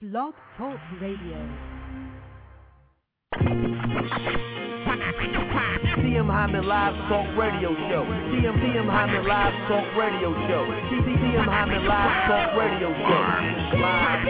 Blog Talk Radio. TM Hyman Live Talk Radio Show. TM Hyman Live Talk Radio Show. TM Hyman Live Talk Radio Show. Live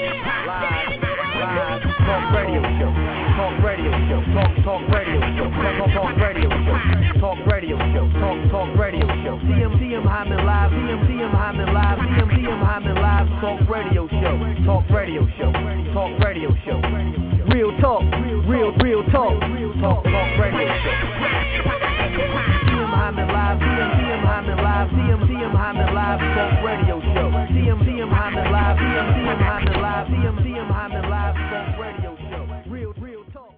Talk Radio Show. Talk Radio Show. Talk Radio Show. Talk Radio Show. Talk Radio Show. Talk Radio Show. TM Hyman Live. TM Hyman Live. TM Hyman Live Talk Radio Show. Talk Radio Show. Talk Radio Show. Real talk. Real talk. Talk Radio Show. TM Hyman Live. TM Hyman Live. TM Hyman Live Talk Radio Show. TM Hyman Live. TM Hyman Live. TM Hyman Live Talk Radio Show. Real talk.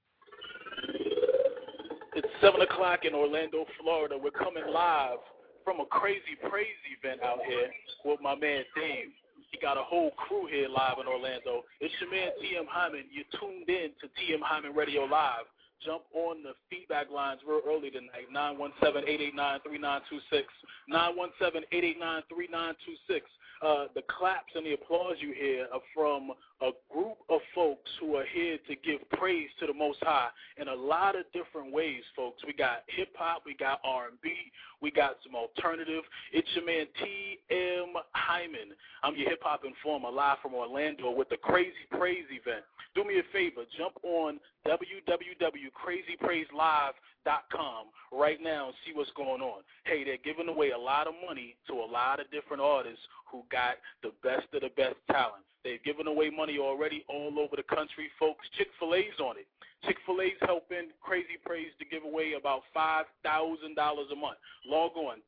It's 7 o'clock in Orlando, Florida. We're coming live from a Crazy Praise event out here with my man Dave. He got a whole crew here live in Orlando. It's your man TM Hyman. You're tuned in to TM Hyman Radio Live. Jump on the feedback lines real early tonight, 917-889-3926, 917-889-3926. The claps and the applause you hear are from a group of folks who are here to give praise to the Most High in a lot of different ways, folks. We got hip-hop, we got R&B, we got some alternative. It's your man T.M. Hyman. I'm your hip-hop informer live from Orlando with the Crazy Praise event. Do me a favor, jump on www.crazypraiselive.com right now and see what's going on. Hey, they're giving away a lot of money to a lot of different artists who got the best of the best talent. They've given away money already all over the country, folks. Chick-fil-A's on it. Chick-fil-A's helping Crazy Praise to give away about $5,000 a month. Log on,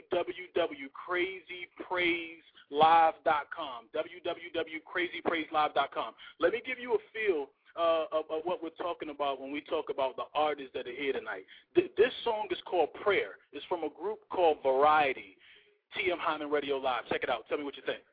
www.crazypraiselive.com, www.crazypraiselive.com. Let me give you a feel of what we're talking about when we talk about the artists that are here tonight. This song is called Prayer. It's from a group called Variety. TM Hyman Radio Live. Check it out. Tell me what you think.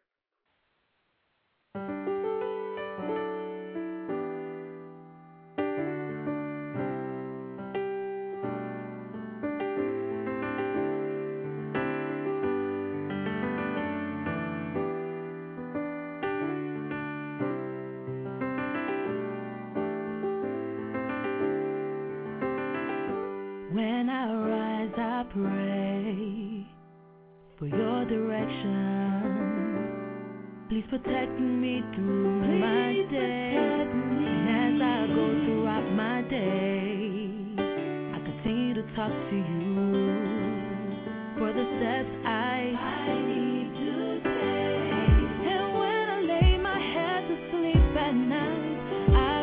When I rise, I pray for your direction. Please protect me through my day. And as I go throughout my day, I continue to talk to you for the steps I need to take. And when I lay my head to sleep at night, I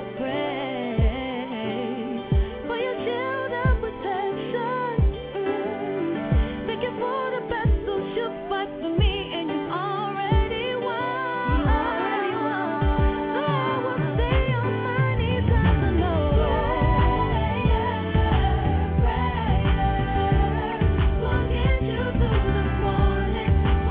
pray for your shield and protection. Thank you for the battles you fight for me, and you already won. So I will stay on my knees as the Lord. Prayer, prayer, will get you through the morning.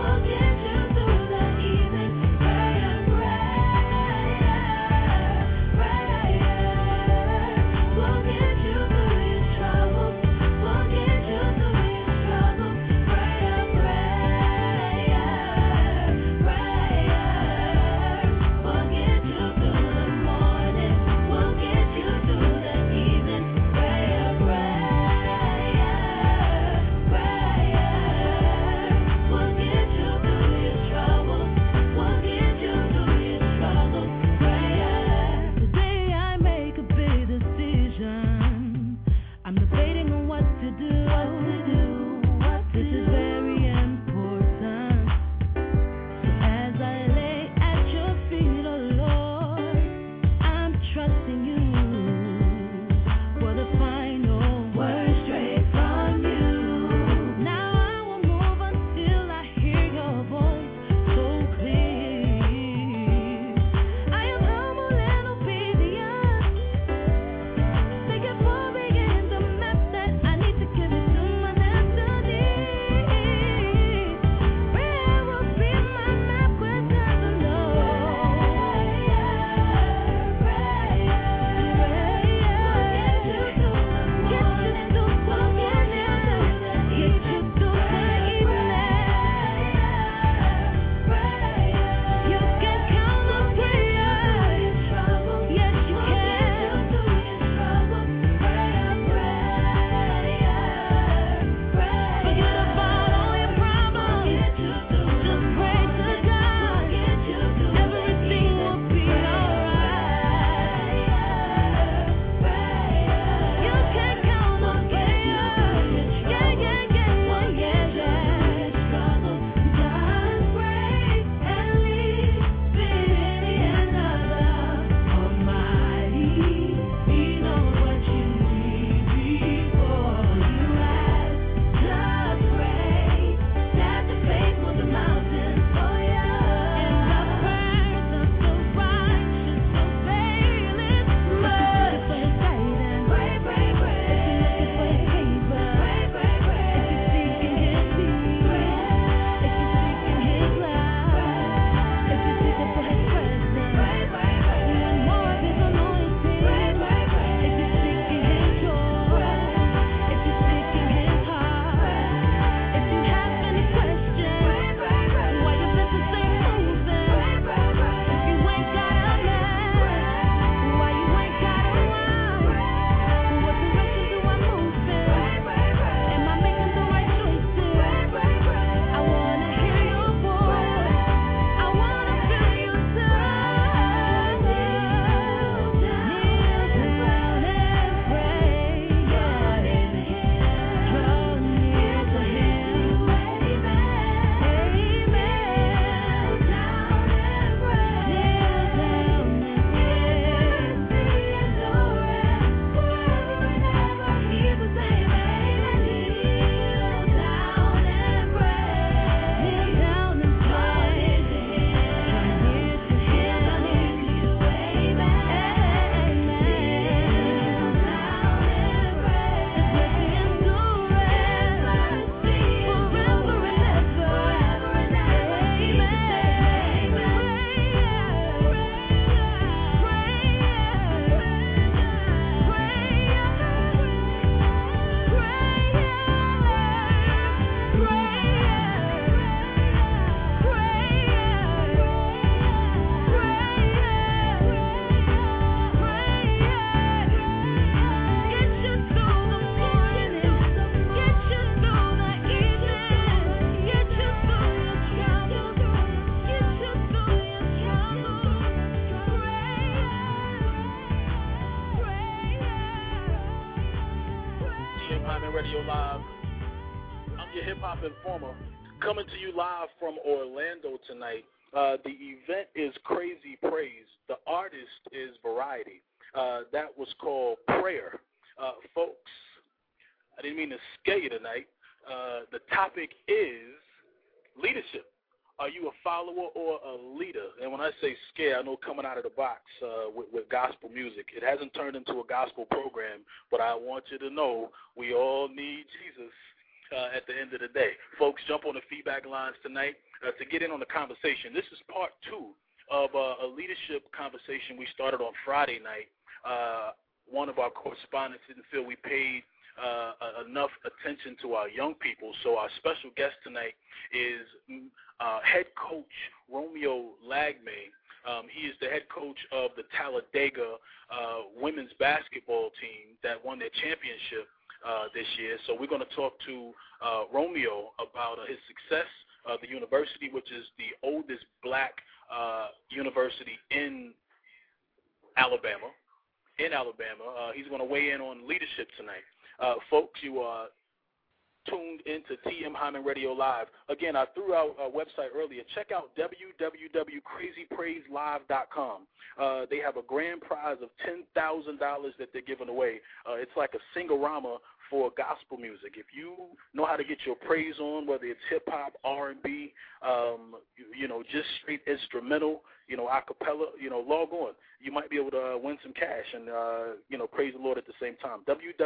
Radio Live. I'm your hip-hop informer, coming to you live from Orlando tonight. The event is Crazy Praise. The artist is Variety. That was called Prayer. Folks, I didn't mean to scare you tonight. The topic is leadership. Are you a follower or a leader? And when I say scare, I know coming out of the box with gospel music. It hasn't turned into a gospel program, but I want you to know we all need Jesus at the end of the day. Folks, jump on the feedback lines tonight to get in on the conversation. This is part 2 of a leadership conversation we started on Friday night. One of our correspondents didn't feel we paid enough attention to our young people, so our special guest tonight is head coach Romeo Lagme. He is the head coach of the Talladega women's basketball team that won their championship this year. So we're going to talk to Romeo about his success, the university, which is the oldest black university in Alabama. He's going to weigh in on leadership tonight. Folks, you are tuned into TM Hyman Radio Live. Again, I threw out a website earlier. Check out www.crazypraiselive.com. They have a grand prize of $10,000 that they're giving away. It's like a sing-a-rama for gospel music. If you know how to get your praise on, whether it's hip-hop, R&B, just straight instrumental, a cappella, log on. You might be able to win some cash and, praise the Lord at the same time.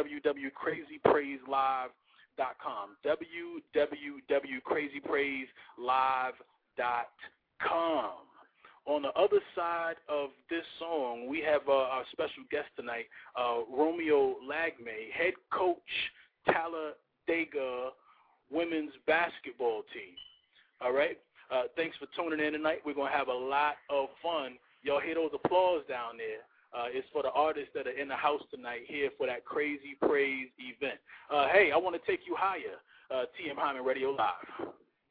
www.crazypraiselive.com. www.crazypraiselive.com. On the other side of this song, we have our special guest tonight, Romeo Lagme, head coach, Talladega women's basketball team. All right? Thanks for tuning in tonight. We're going to have a lot of fun. Y'all hear those applause down there. It's for the artists that are in the house tonight here for that Crazy Praise event. Hey, I want to take you higher. TM Hyman Radio Live.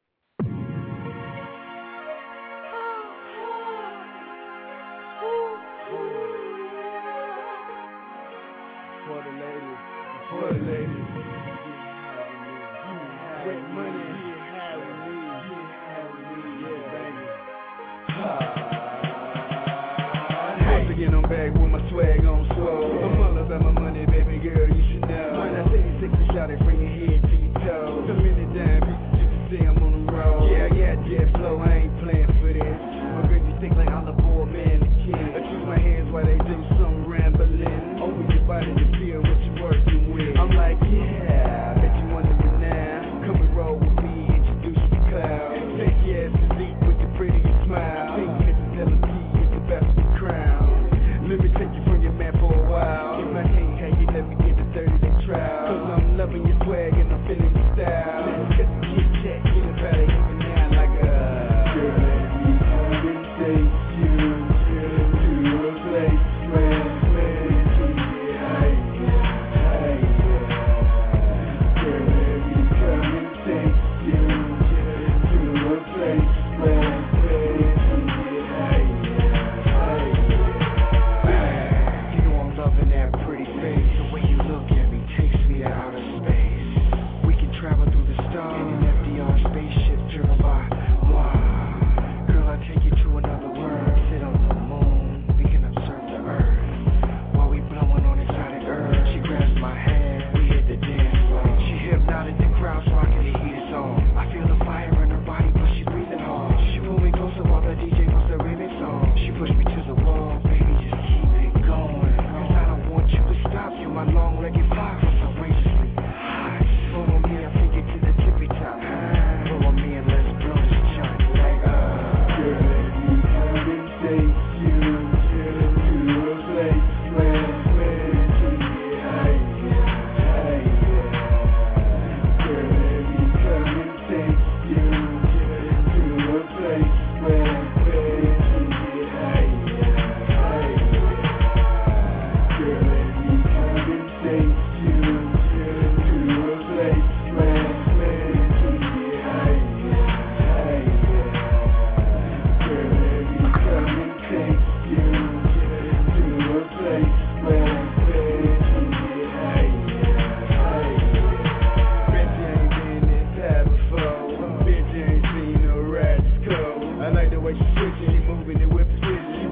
For the ladies. With money. Again, I'm back with my swag on swole. I'm all about my money, baby girl, you should know. When I say you sexy, shout it, bring your head to your toes. So many damn pieces, you can see I'm on the road. Yeah, I got jet flow, I ain't playing for this. My girl, you think like I'm the boy, man, the king. I choose my hands while they do some rambling. Open your body to feel what you're working with. I'm like, yeah, I bet you want it now. Come and roll with me, introduce you to cloud. Take your ass to sleep with the prettiest smile. Think Mrs. LMP is the best of the crown. Let me take you from your man for a while.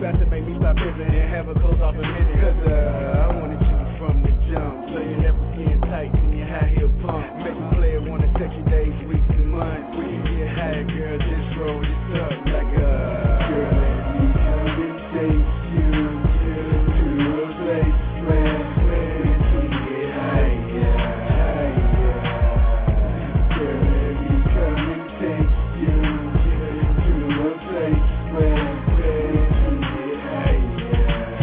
about to make me stop pimping and have a close off a minute. Cause I wanted you from the jump, so you never skin tight in your high heel pump. Make a player wanna touch your days, weeks and months. We can get high, girl, just roll this up like a girl. Let me come and take you to a place where we can get higher. Girl, let me come and take you to a place where we can get higher.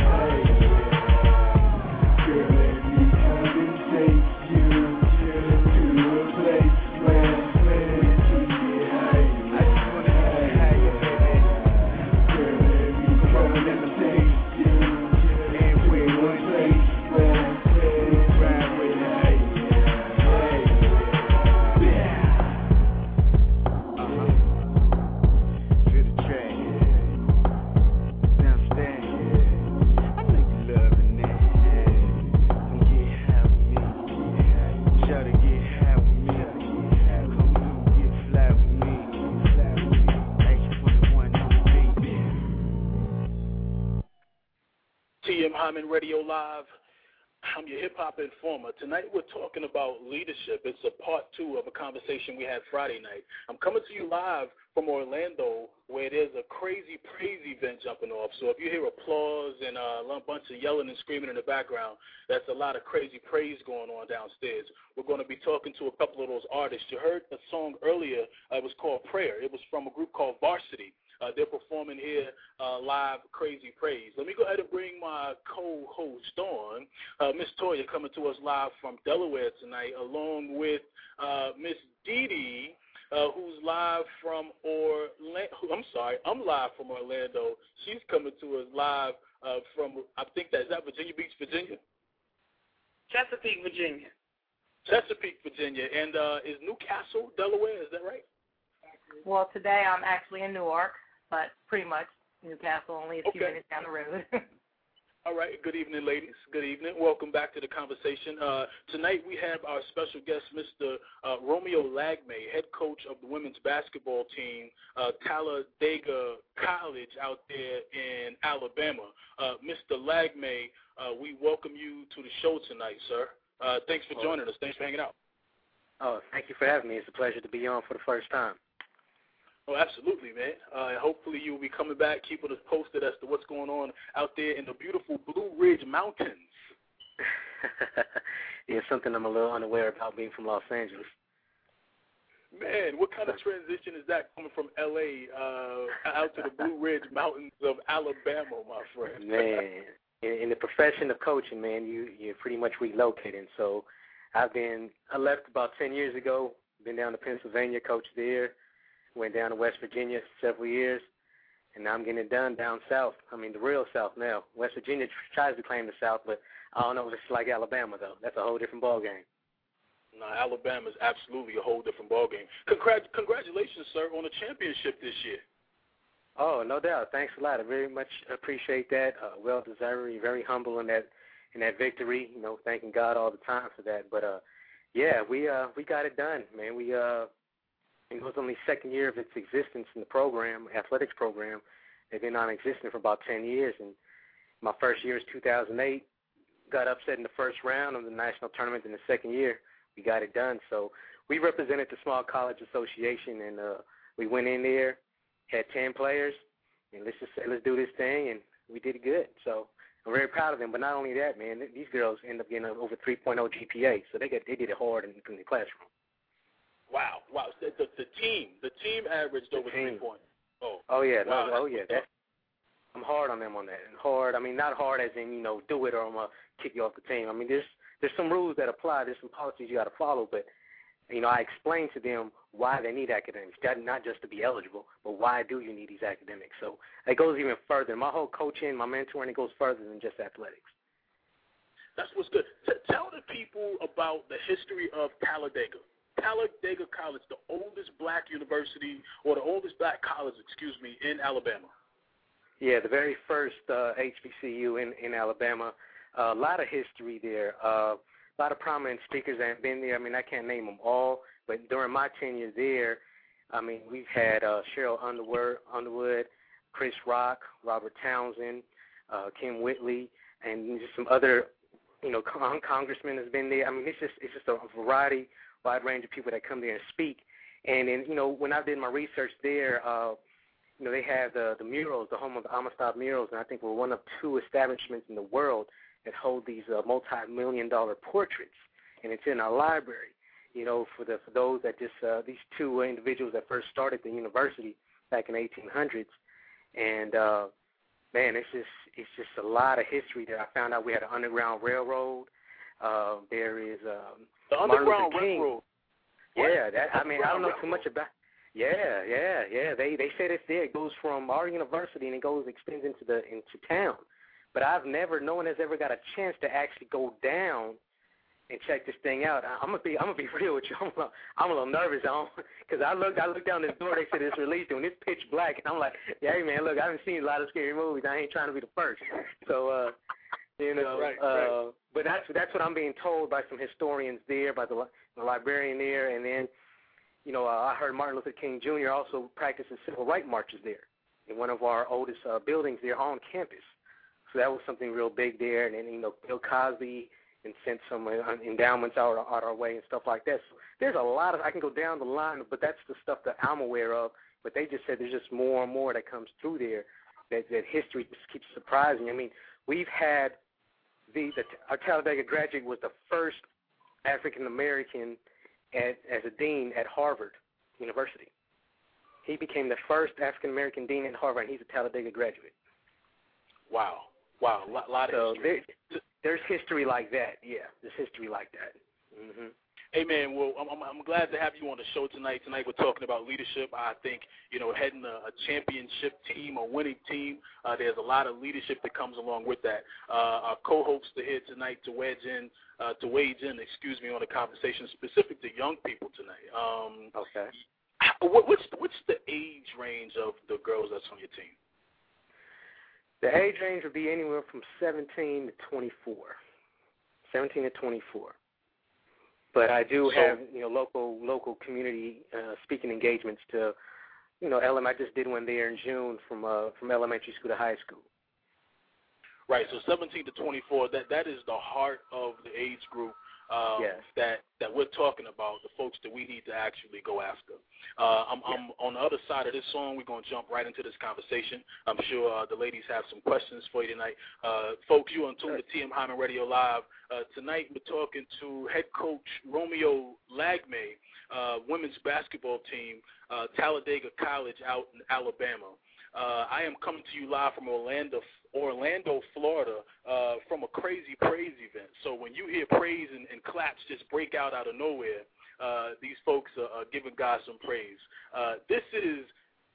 Girl, let me come and take you to a place where we can get higher. I just wanna get higher, baby. Girl, let me come and take you and we're one place where we can ride with higher. Feel the track. Sound stand. I know you loving that. Come get high with me. Try to get high with me. Come through, get fly with me. H21 on the beat. TM Hyman Radio Live. I'm your hip-hop informer. Tonight we're talking about leadership. It's a part 2 of a conversation we had Friday night. I'm coming to you live from Orlando, where there's a crazy praise event jumping off. So if you hear applause and a bunch of yelling and screaming in the background, that's a lot of crazy praise going on downstairs. We're going to be talking to a couple of those artists. You heard a song earlier. It was called Prayer. It was from a group called Varsity. They're performing here live, Crazy Praise. Let me go ahead and bring my co-host on, Miss Toya, coming to us live from Delaware tonight, along with Miss Dee Dee, who's live from Orlando. I'm live from Orlando. She's coming to us live from, I think is that Virginia Beach, Virginia? Chesapeake, Virginia. Chesapeake, Virginia. And is Newcastle, Delaware, is that right? Well, today I'm actually in Newark, but pretty much Newcastle, only a few minutes down the road. All right. Good evening, ladies. Good evening. Welcome back to the conversation. Tonight we have our special guest, Mr. Romeo Lagme, head coach of the women's basketball team, Talladega College out there in Alabama. Mr. Lagme, we welcome you to the show tonight, sir. Thanks for joining us. Thanks for hanging out. Oh, thank you for having me. It's a pleasure to be on for the first time. Oh, absolutely, man. Hopefully you'll be coming back, keeping us posted as to what's going on out there in the beautiful Blue Ridge Mountains. Yeah, something I'm a little unaware about being from Los Angeles. Man, what kind of transition is that coming from L.A. Out to the Blue Ridge Mountains of Alabama, my friend? Man, in the profession of coaching, man, you're pretty much relocating. So I left about 10 years ago, been down to Pennsylvania, coached there. Went down to West Virginia several years, and now I'm getting it done down south. I mean, the real south now. West Virginia tries to claim the south, but I don't know if it's like Alabama, though. That's a whole different ballgame. No, Alabama is absolutely a whole different ballgame. Congratulations, sir, on the championship this year. Oh, no doubt. Thanks a lot. I very much appreciate that. Well-deserved, very humble in that victory, thanking God all the time for that. But, yeah, we got it done, man. It was only second year of its existence in the program, athletics program. They've been non-existent for about 10 years. And my first year was 2008. Got upset in the first round of the national tournament in the second year. We got it done. So we represented the Small College Association, and we went in there, had 10 players, and let's just say, let's do this thing, and we did good. So I'm very proud of them. But not only that, man, these girls end up getting over 3.0 GPA, so they did it hard in the classroom. Wow. The team averaged over 3 points. Oh yeah. Wow. Oh yeah. I'm hard on them on that. And hard, I mean, not hard as in, do it or I'm going to kick you off the team. I mean, there's some rules that apply. There's some policies you got to follow. But, I explain to them why they need academics, not just to be eligible, but why do you need these academics. So it goes even further. My whole coaching, my mentoring, it goes further than just athletics. That's what's good. Tell the people about the history of Talladega. Talladega College, the oldest black university, or the oldest black college, in Alabama. Yeah, the very first HBCU in Alabama. A lot of history there. A lot of prominent speakers that have been there. I mean, I can't name them all, but during my tenure there, I mean, we've had Cheryl Underwood, Chris Rock, Robert Townsend, Kim Whitley, and just some other, congressmen has been there. I mean, it's just a wide range of people that come there and speak. And then, when I did my research there, they have the murals, the home of the Amistad murals, and I think we're one of 2 establishments in the world that hold these multi-million-dollar portraits, and it's in our library. For those that just these 2 individuals that first started the university back in the 1800s, and man, it's just a lot of history there. I found out we had an underground railroad. There is the Underground Railroad. Yeah, I don't know too much about. Yeah. They said it's there. It goes from our university and extends into town. But no one has ever got a chance to actually go down and check this thing out. I'm gonna be real with you. I'm a little nervous because I looked down this door. They said it's released and it's pitch black, and I'm like, yeah, hey man, look, I haven't seen a lot of scary movies. I ain't trying to be the first. So right. But that's what I'm being told by some historians there, by the librarian there, and then I heard Martin Luther King Jr. also practices civil rights marches there in one of our oldest buildings there on campus. So that was something real big there, and then Bill Cosby and sent some endowments out our way and stuff like that. So there's a lot of, I can go down the line, but that's the stuff that I'm aware of. But they just said there's just more and more that comes through there that history just keeps surprising. I mean, we've had our Talladega graduate was the first African American as a dean at Harvard University. He became the first African American dean at Harvard, and he's a Talladega graduate. Wow, a lot of history. There's history like that. Yeah, there's history like that. Mm-hmm. Hey, man, well, I'm glad to have you on the show tonight. Tonight we're talking about leadership. I think, heading a championship team, a winning team, there's a lot of leadership that comes along with that. Our co-hosts are here tonight to wade in, on a conversation specific to young people tonight. Okay. What's the age range of the girls that's on your team? The age range would be anywhere from 17 to 24. 17 to 24. But I do have, local community speaking engagements to, I just did one there in June from elementary school to high school. Right, so 17 to 24, that is the heart of the age group yes. that we're talking about, the folks that we need to actually go after. I'm on the other side of this song. We're going to jump right into this conversation. I'm sure the ladies have some questions for you tonight. Folks, you're on tune to TM Hyman Radio Live. Tonight we're talking to head coach Romeo Lagme, women's basketball team, Talladega College out in Alabama. I am coming to you live from Orlando, Florida, from a crazy praise event. So when you hear praise and claps just break out of nowhere, these folks are giving God some praise. This is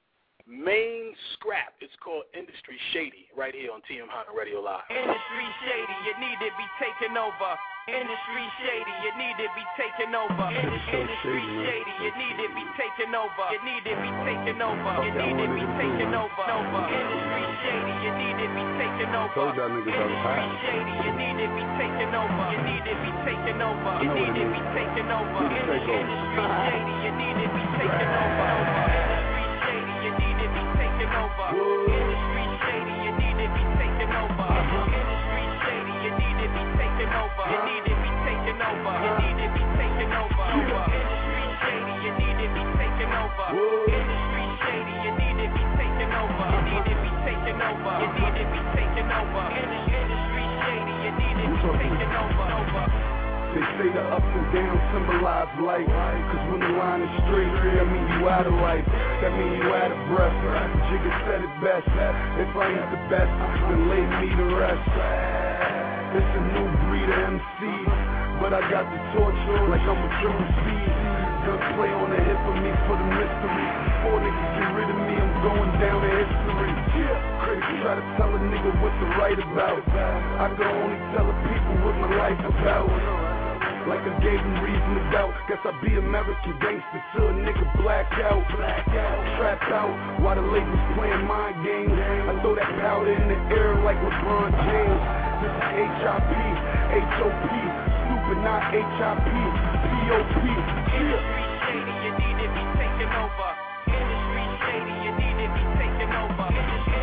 Main Scrap. It's called Industry Shady right here on TM Hyman Radio Live. Industry Shady, it need to be taken over. Industry Shady, it need to be taken over. Industry Shady, it need to be taken over. It need to be taken over. It need to be taken over. Industry Shady, it need to be taken over. Industry Shady, it need to be taken over. It need to be taken over. It need to be taken over. Industry Shady, it need to be taken over. Industry Shady, it need to be taken over. Industry Shady, it need to be taken over. Industry Shady, it need to be taken over. It need to be taken over. It need to be taken over. Industry Shady, it need to be taken over. Industry Shady, it need to be taken over. It need to be taken over. It need to be taken over. Industry Shady, it need to be taken over. They say the ups and downs symbolize life. Cause when the line is straight, that mean you out of life. That mean you out of breath. Jigga said it best. If I ain't the best, then lay me to rest. It's a new breed of MCs, but I got the torch like I'm a triple C. Gunplay on the hip of me for the mystery. Before niggas get rid of me, I'm going down in history. Critics try to tell a nigga what to write about. I can only tell the people what my life about. Like I gave them reason to doubt. Guess I be American gangster till a nigga black out. Trapped out while the labels playing mind games. I throw that powder in the air like LeBron James. This is HIP, HOP, stupid, not HIP, POP. Industry Shady, you need to be taken over. Industry Shady, you need to be taken over.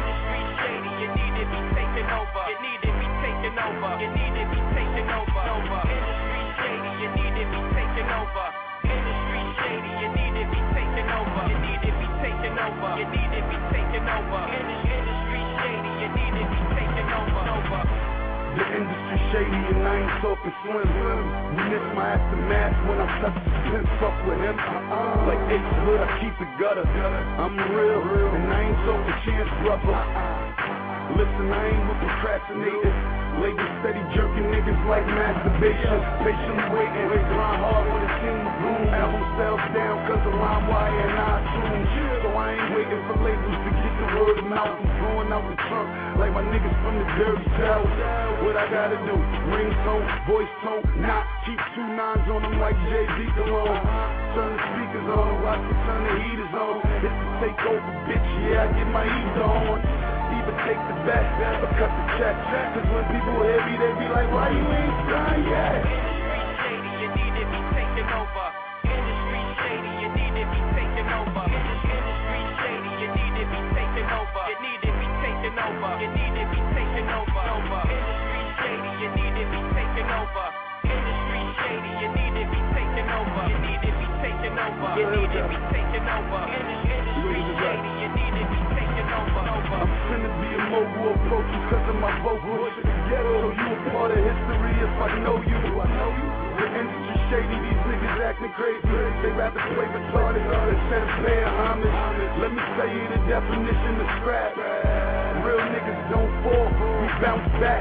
be taken over. You need to be taken over. You need to be taken over. Industry shady, you need to be taken over. Industry shady, you need to be taken over. You need to be taken over. You need to be taken over. Industry shady, you need to be taken over. The industry shady and I ain't talking slim. You miss my aftermath when I touch the pin, fuck with him. Like Ace Hood, I keep it gutter. I'm real, and I ain't talking chance, brother. Listen, I ain't with procrastinating. Labor steady jerking niggas like masturbation. Patiently waiting, grind hard when it seems to boom. Album sales down cause of LimeWire and iTunes. So I ain't waiting for labels to get the word of mouth. I'm throwing out the trunk like my niggas from the dirty south. What I gotta do? Ringtone, voice tone, nah. Keep 2 9s on them like Jay-Z cologne. Turn the speakers on, watch me turn the heaters on. It's the takeover, bitch, yeah, I get my heat on. Either take the bet or cut the check. Cause when people hear me, they be like, why you ain't signed yet? Industry shady, you need to be taken over. Industry shady, you need to be taken over. Industry shady, you need to be taken over. You need to be taken over. You need to be taken over. Industry shady, you need to be taken over. Industry shady, you need to be taken over. You need to be taken over. You need to be taken over. Industry shady, you need to be taken over. I'm finna be a mogul approach you cause of my vocals. So you a part of history if I know you. The industry shady, these niggas acting crazy. They rather play retarded instead of paying homage. Let me tell you the definition of scrap. Real niggas don't fall, we bounce back.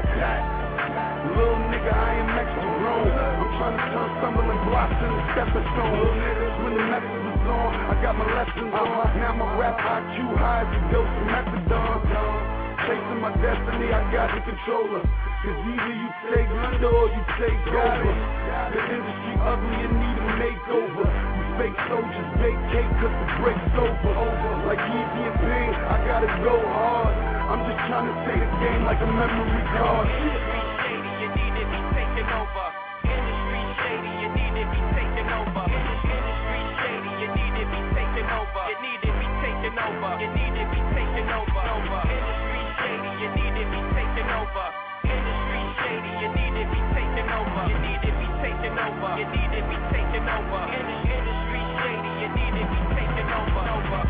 Little nigga, I am extra grown. I'm trying to turn stumbling blocks into stepping stones. When the message was on, I got my lessons on. Now my rap IQ high as a dose of methadone. Chasing my destiny, I got the controller. Cause either you take under or you take over. The industry ugly and need a makeover. You fake soldiers vacate cause the break's over. Like Easy and Pain, I gotta go hard. I'm just trying to take the game like a memory card. Industry shady, you need to be taken over. Industry shady, you need to be taken over. Industry shady, you need to be taken over. You need to be taken over. You need to be taken over. Industry shady, you need to be taken over. Industry shady, you need to be taken over. You need to be taken over. You need to be taken over. Industry shady, you need to be taken over.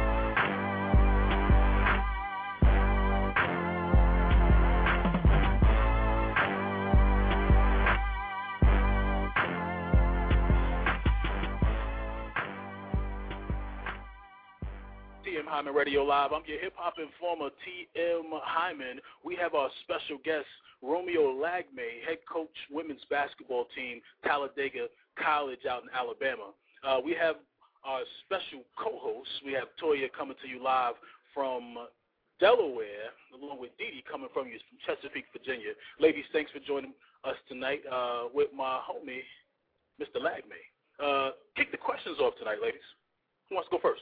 TM Hyman Radio Live. I'm your hip-hop informer, TM Hyman. We have our special guest, Romeo Lagme, head coach, women's basketball team, Talladega College out in Alabama. We have our special co-host. We have Toya coming to you live from Delaware, along with Dee Dee coming from Chesapeake, Virginia. Ladies, thanks for joining us tonight with my homie, Mr. Lagme. Kick the questions off tonight, ladies. Who wants to go first?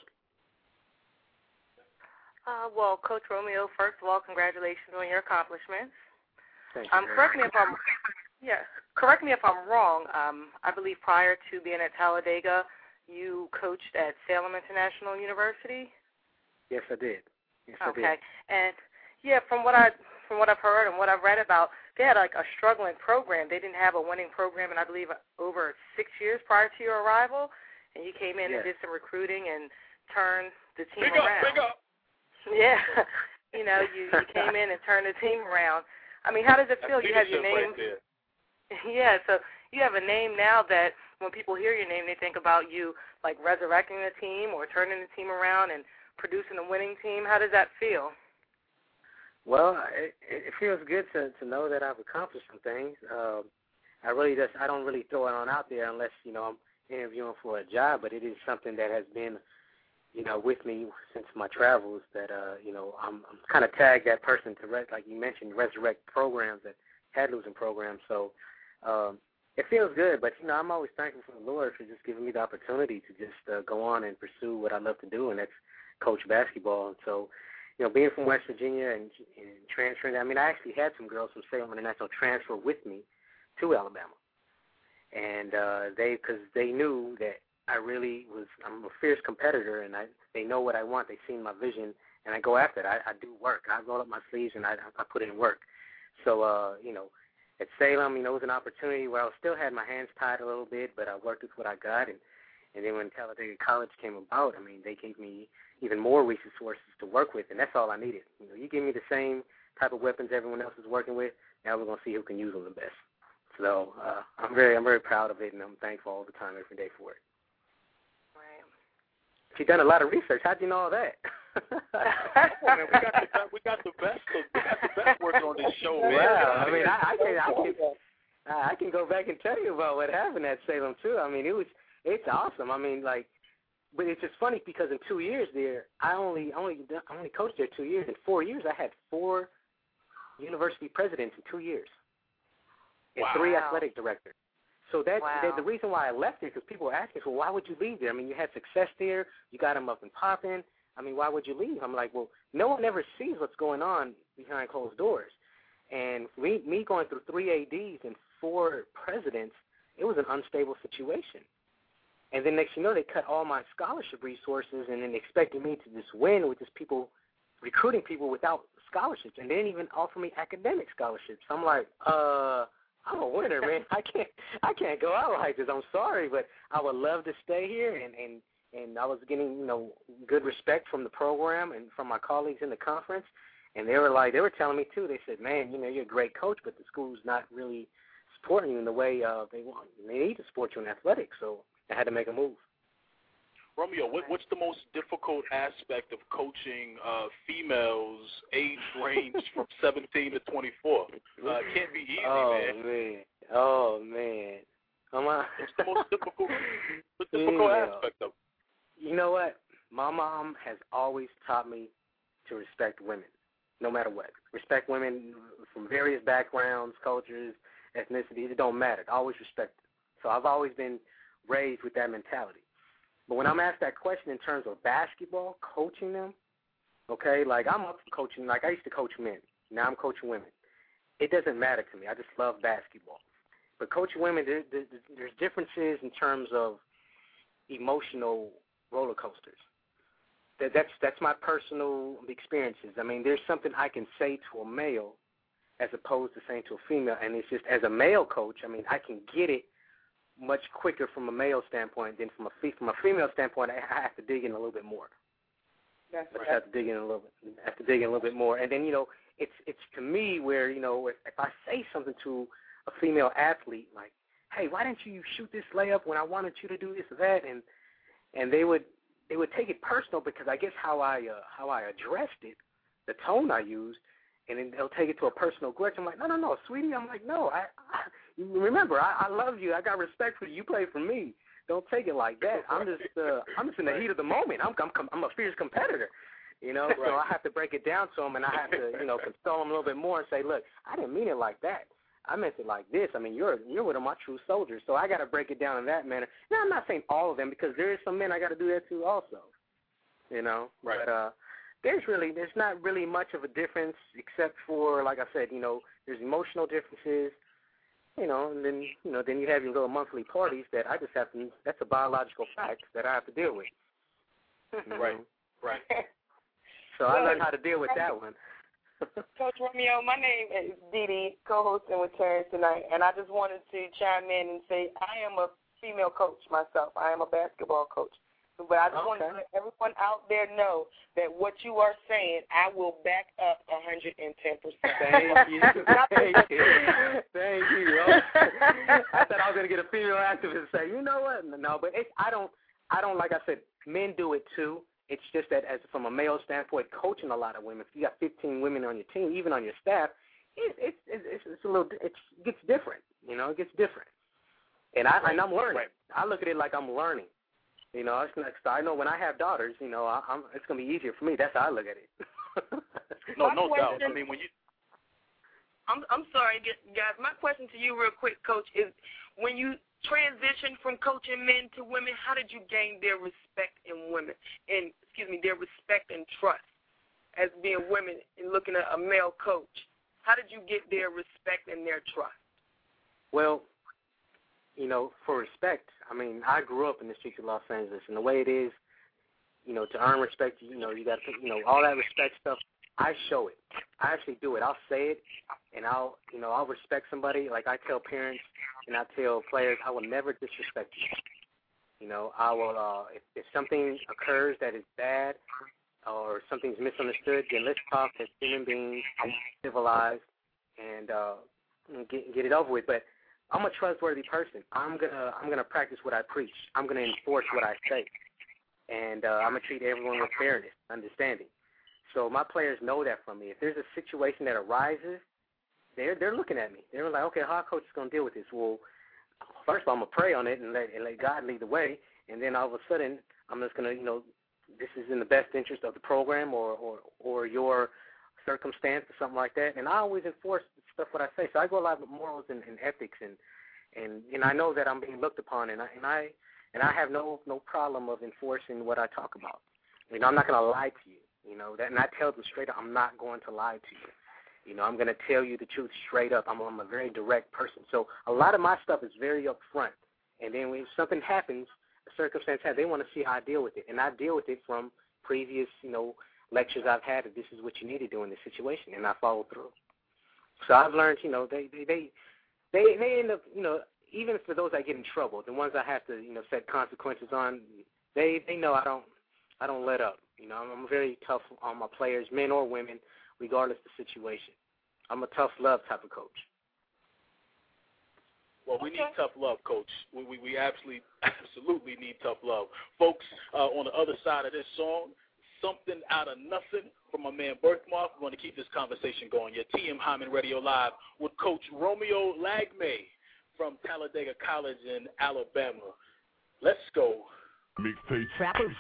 Well, Coach Romeo, first of all, congratulations on your accomplishments. Thank you. Correct me if I'm wrong. I believe prior to being at Talladega, you coached at Salem International University. Yes, I did. Okay, and yeah, from what I've heard and what I've read about, they had like a struggling program. They didn't have a winning program in, I believe, over 6 years prior to your arrival, and you came in and did some recruiting and turned the team around. Big up. Yeah, you came in and turned the team around. I mean, how does it feel? You have your name. Right there. Yeah, so you have a name now that when people hear your name, they think about you like resurrecting the team or turning the team around and producing a winning team. How does that feel? Well, it feels good to know that I've accomplished some things. I don't really throw it on out there unless I'm interviewing for a job, but it is something that has been with me since my travels that, I'm kind of tagged that person to, like you mentioned, resurrect programs that had losing programs. So it feels good, but, I'm always thankful for the Lord for just giving me the opportunity to just go on and pursue what I love to do, and that's coach basketball. And so, being from West Virginia and transferring, I actually had some girls from Salem International transfer with me to Alabama. And because they knew that I'm a fierce competitor, and they know what I want. They've seen my vision and I go after it. I do work. I roll up my sleeves and I put in work. So, at Salem, it was an opportunity where I still had my hands tied a little bit, but I worked with what I got. And then when Talladega College came about, they gave me even more resources to work with, and that's all I needed. You give me the same type of weapons everyone else is working with, now we're going to see who can use them the best. So I'm very proud of it, and I'm thankful all the time, every day for it. Right. You've done a lot of research. How'd you know all that? Man, we got the best work on this show, man. Wow. I can go back and tell you about what happened at Salem too. It's awesome. But it's just funny because in 2 years there, I only coached there 2 years. In 4 years, I had 4 university presidents in 2 years, and 3 athletic directors. So that the reason why I left there, because people were asking, well, why would you leave there? You had success there. You got them up and popping. Why would you leave? I'm like, well, no one ever sees what's going on behind closed doors. And me going through 3 ADs and 4 presidents, it was an unstable situation. And then next you know, they cut all my scholarship resources and then expected me to just win with just people, recruiting people without scholarships. And they didn't even offer me academic scholarships. I'm like, I'm a winner, man. I can't go out like this. I'm sorry, but I would love to stay here. And I was getting, good respect from the program and from my colleagues in the conference. And they were telling me too. They said, man, you're a great coach, but the school's not really supporting you in the way they want. They need to support you in athletics. So I had to make a move. Romeo, what's the most difficult aspect of coaching females age range from 17 to 24? It can't be easy, man. Oh, man. What's the most difficult aspect of it? You know what? My mom has always taught me to respect women, no matter what. Respect women from various backgrounds, cultures, ethnicities. It don't matter. Always respect them. So I've always been raised with that mentality. But when I'm asked that question in terms of basketball, coaching them, okay, I'm up for coaching. I used to coach men. Now I'm coaching women. It doesn't matter to me. I just love basketball. But coaching women, there's differences in terms of emotional roller coasters. That's my personal experiences. There's something I can say to a male as opposed to saying to a female, and it's just as a male coach, I can get it much quicker from a male standpoint than from a female standpoint. I have to dig in a little bit more. That's right. I have to dig in a little bit more, and then it's to me where if I say something to a female athlete like, hey, why didn't you shoot this layup when I wanted you to do this or that, and they would take it personal because I guess how I addressed it, the tone I used, and then they'll take it to a personal grudge. I'm like, no, sweetie. I'm like, no, remember, I love you. I got respect for you. You play for me. Don't take it like that. I'm just in the heat of the moment. I'm a fierce competitor, Right. So I have to break it down to them, and I have to, console them a little bit more and say, look, I didn't mean it like that. I meant it like this. You're one of my true soldiers, so I got to break it down in that manner. Now, I'm not saying all of them because there is some men I got to do that to also, Right. But there's not really much of a difference except for, like I said, there's emotional differences, and then, then you have your little monthly parties that I just have to, that's a biological fact that I have to deal with. Right. So I learned how to deal with that one. Coach Romeo, my name is Dee Dee, co-hosting with Terrence tonight, and I just wanted to chime in and say I am a female coach myself. I am a basketball coach. But I just want to let everyone out there know that what you are saying, I will back up 110%. Thank you. Thank you. I thought I was going to get a female activist to say, you know what? No, but I don't, like I said, men do it too. It's just that as from a male standpoint, coaching a lot of women, if you got 15 women on your team, even on your staff, it's a little, it gets different. It gets different. And I'm learning. Right. I look at it like I'm learning. I know when I have daughters, it's going to be easier for me. That's how I look at it. No doubt. When you... I'm sorry, guys. My question to you real quick, Coach, is when you transitioned from coaching men to women, how did you gain their respect in women and, their respect and trust as being women and looking at a male coach? How did you get their respect and their trust? Well, for respect, I grew up in the streets of Los Angeles, and the way it is, to earn respect, you got to, all that respect stuff. I show it. I actually do it. I'll say it, and I'll respect somebody. Like I tell parents and I tell players, I will never disrespect you. I will, if something occurs that is bad or something's misunderstood, then let's talk as human beings, civilized, and get it over with. But I'm a trustworthy person. I'm gonna practice what I preach. I'm gonna enforce what I say, and I'm gonna treat everyone with fairness, understanding. So my players know that from me. If there's a situation that arises, they're looking at me. They're like, okay, how our coach is gonna deal with this? Well, first of all, I'm gonna pray on it and let God lead the way, and then all of a sudden I'm just gonna, this is in the best interest of the program or your circumstance or something like that. And I always enforce stuff what I say. So I go a lot with morals and ethics, and I know that I'm being looked upon, and I have no problem of enforcing what I talk about. I'm not gonna lie to you. And I tell them straight up, I'm not going to lie to you. I'm going to tell you the truth straight up. I'm a very direct person. So a lot of my stuff is very upfront. And then when something happens, a circumstance happens, they want to see how I deal with it. And I deal with it from previous, lectures I've had that this is what you need to do in this situation, and I follow through. So I've learned, they end up, even for those that get in trouble, the ones I have to, set consequences on, they know I don't let up. I'm very tough on my players, men or women, regardless of the situation. I'm a tough love type of coach. Well, we need tough love, Coach. We absolutely need tough love. Folks, on the other side of this song, Something Out of Nothing from my man Birthmark. We want to keep this conversation going. Your TM Hyman Radio Live with Coach Romeo Lagme from Talladega College in Alabama. Let's go. Mixtape. Trappers.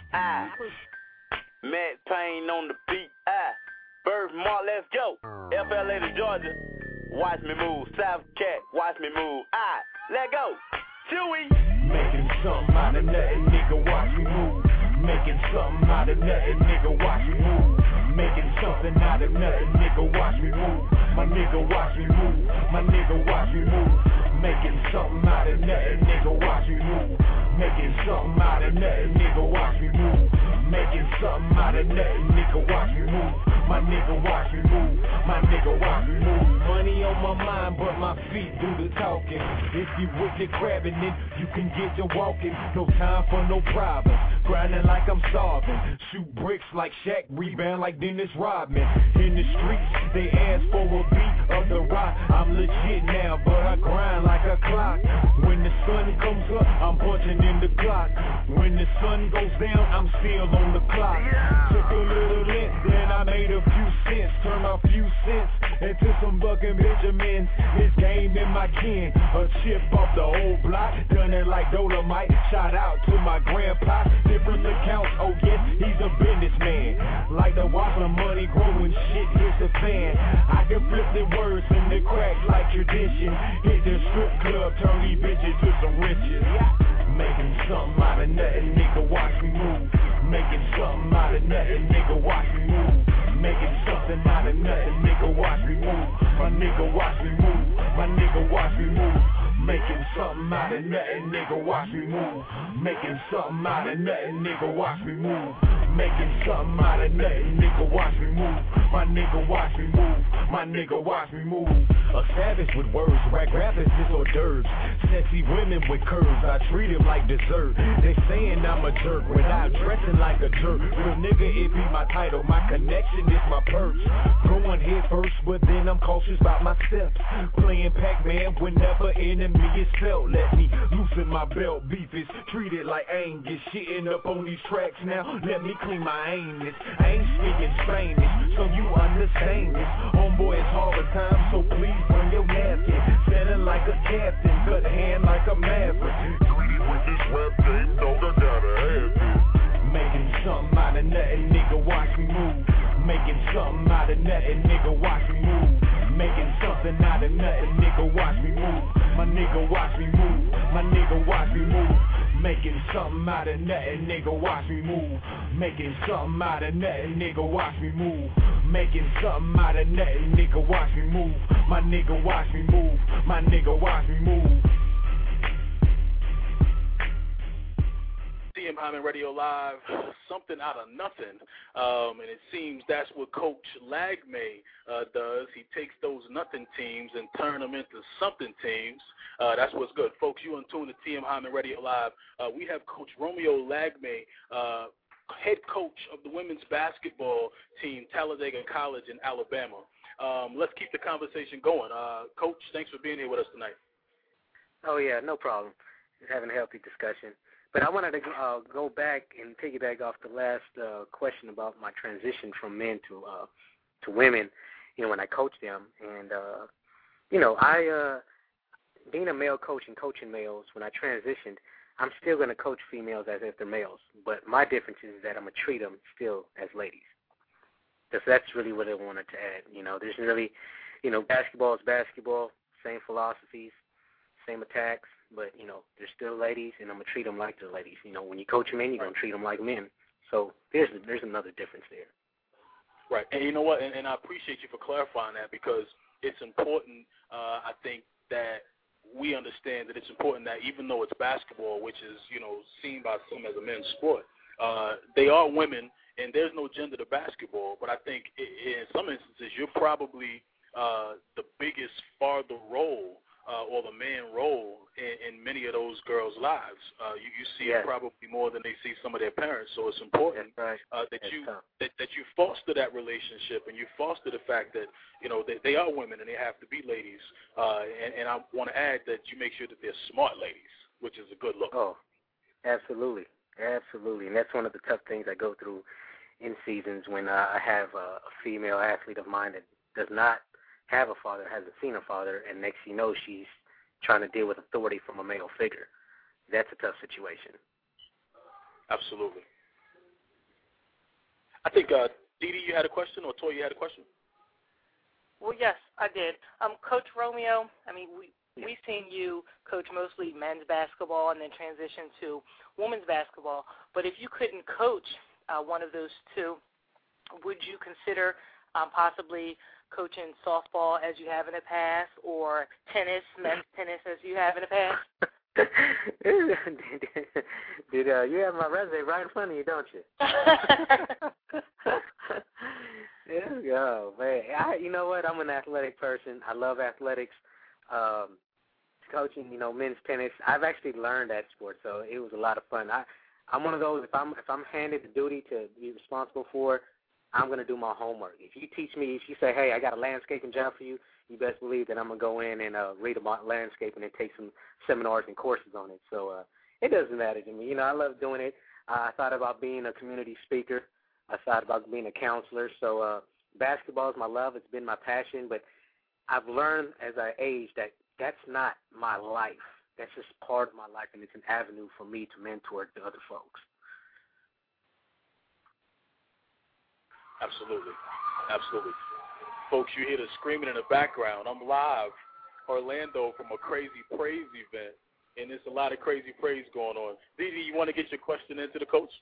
Matt Payne on the beat. Birthmark, let's go. FLA to Georgia. Watch me move. South Cat, watch me move. Let go. Chewy. Making something out of nothing, nigga, watch me move. Making something out of nothing, nigga, watch me move. Making something out of nothing, nigga, watch me move. My nigga, watch me move. My nigga, watch me move. Making something out of nothing, nigga, watch me move. Making something out of nothing, nigga, watch me move. Making something out of nothing, nigga, watch me move. My nigga, watch me move. My nigga, watch me move. Money on my mind, but my feet do the talking. If you with the crabbing, then you can get to walking. No time for no problems. Grinding like I'm starving. Shoot bricks like Shaq, rebound like Dennis Rodman. In the streets, they ask for a beat of the rock. I'm legit now, but I grind like a clock. When the sun comes up, I'm punching in the clock. When the sun goes down, I'm still on the clock. Took a little length, then I made a few cents. Turned my few cents into some bucking Benjamins. This game in my kin, a chip off the old block. Done it like Dolomite. Shout out to my grandpa. Different accounts, oh yes, he's a businessman. Like the watch my money growing, shit hits the fan. I can flip the words in the cracks like tradition. Hit the strip club, turn these bitches to some riches. Making something out of nothing, nigga, watch me move. Making something out of nothing, nigga, watch me move. Making something out of nothing, nigga, watch me move. My nigga, watch me move. My nigga, watch me move. Making something out of nothing, nigga, watch me move. Making something out of nothing, nigga, watch me move. Making something out of nothing, nigga, watch me move. My nigga, watch me move. My nigga, watch me move. A savage with words, rap rappers is hors d'oeuvres. Sexy women with curves, I treat him like dessert. They saying I'm a jerk without dressing like a jerk. Real nigga, it be my title, my connection is my perks. Going head first, but then I'm cautious about my steps. Playing Pac-Man whenever enemy is felt. Let me loosen my belt, beef is treated like Angus. Shitting up on these tracks now, let me clean my anus. I ain't speaking Spanish, so you understand this. Homeboy, it's hard time, so please bring your napkin. Standing like a captain, cut hand like a maverick. Greedy with this rap game, dog, I gotta have it. Making something out of nothing, nigga, watch me move. Making something out of nothing, nigga, watch me move. Making something out of nothing, nigga, watch me move. My nigga, watch me move. My nigga, watch me move. Making something out of nothing, nigga, watch me move. Making something out of nothing, nigga, watch me move. Making something out of nothing, nigga, watch me move. My nigga, watch me move. My nigga, watch me move. TM Hyman Radio Live, something out of nothing, and it seems that's what Coach Lagme does. He takes those nothing teams and turn them into something teams. That's what's good. Folks, you in tune to TM Hyman Radio Live. We have Coach Romeo Lagme, head coach of the women's basketball team, Talladega College in Alabama. Let's keep the conversation going. Coach, thanks for being here with us tonight. Oh, yeah, no problem. Just having a healthy discussion. But I wanted to go back and piggyback off the last question about my transition from men to women, when I coach them. And, I being a male coach and coaching males, when I transitioned, I'm still going to coach females as if they're males. But my difference is that I'm going to treat them still as ladies. That's really what I wanted to add. There's really, basketball is basketball, same philosophies, same attacks, but, they're still ladies, and I'm going to treat them like they're ladies. When you coach men, you're going to treat them like men. So there's another difference there. Right. And you know what? And I appreciate you for clarifying that, because it's important, I think, that we understand that it's important that even though it's basketball, which is, seen by some as a men's sport, they are women, and there's no gender to basketball. But I think in some instances you're probably the biggest father role or the man role in many of those girls' lives. You see it probably more than they see some of their parents. So it's important that you foster that relationship, and you foster the fact that that they are women and they have to be ladies. And I want to add that you make sure that they're smart ladies, which is a good look. Oh, absolutely, absolutely. And that's one of the tough things I go through in seasons when I have a female athlete of mine that does not have a father, hasn't seen a father, and next you know she's trying to deal with authority from a male figure. That's a tough situation. Absolutely. I think, Dee, you had a question, or Toy, you had a question? Well, yes, I did. Coach Romeo, we've seen you coach mostly men's basketball and then transition to women's basketball. But if you couldn't coach one of those two, would you consider possibly coaching softball as you have in the past, or tennis, men's tennis as you have in the past? Did you have my resume right in front of you, don't you? Oh, man. You know what? I'm an athletic person. I love athletics. Coaching, men's tennis. I've actually learned that sport, so it was a lot of fun. I'm one of those, if I'm handed the duty to be responsible for, I'm going to do my homework. If you teach me, if you say, hey, I got a landscaping job for you, you best believe that I'm going to go in and read about landscaping and take some seminars and courses on it. So it doesn't matter to me. I love doing it. I thought about being a community speaker. I thought about being a counselor. So basketball is my love. It's been my passion. But I've learned as I age that that's not my life. That's just part of my life, and it's an avenue for me to mentor the other folks. Absolutely. Absolutely. Folks, you hear the screaming in the background. I'm live, Orlando, from a Crazy Praise event, and there's a lot of crazy praise going on. Dee, you want to get your question into the coach?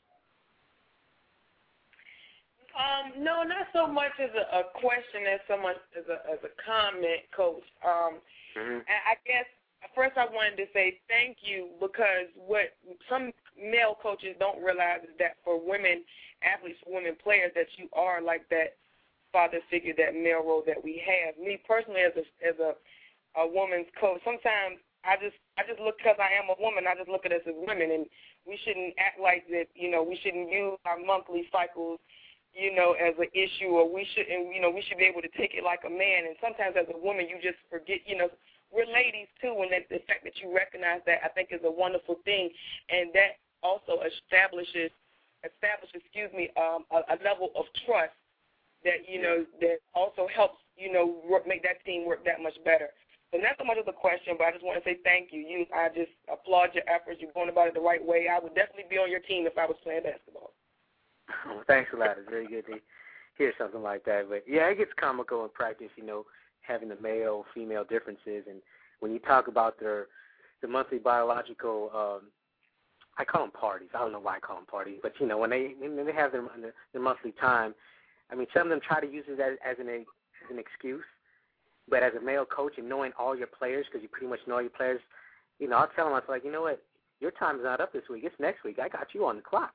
No, not so much as a question as so much as a comment, Coach. I guess first I wanted to say thank you, because what some male coaches don't realize is that for women athletes, for women players, that you are like that father figure, that male role that we have. Me personally, as a woman's coach, sometimes I just look, because I am a woman, I just look at us as women, and we shouldn't act like that. We shouldn't use our monthly cycles, as an issue, or we shouldn't, we should be able to take it like a man. And sometimes as a woman, you just forget, we're ladies too, and the fact that you recognize that, I think, is a wonderful thing, and that also establishes a level of trust that that also helps make that team work that much better. So not so much of a question, but I just want to say thank you. I just applaud your efforts. You're going about it the right way. I would definitely be on your team if I was playing basketball. Well, thanks a lot. It's very good to hear something like that. But yeah, it gets comical in practice, having the male-female differences. And when you talk about the monthly biological, I call them parties. I don't know why I call them parties, but when they have their monthly time, some of them try to use it as an excuse. But as a male coach and knowing all your players, because you pretty much know all your players, I'll tell them, I was like, you know what, your time's not up this week. It's next week. I got you on the clock.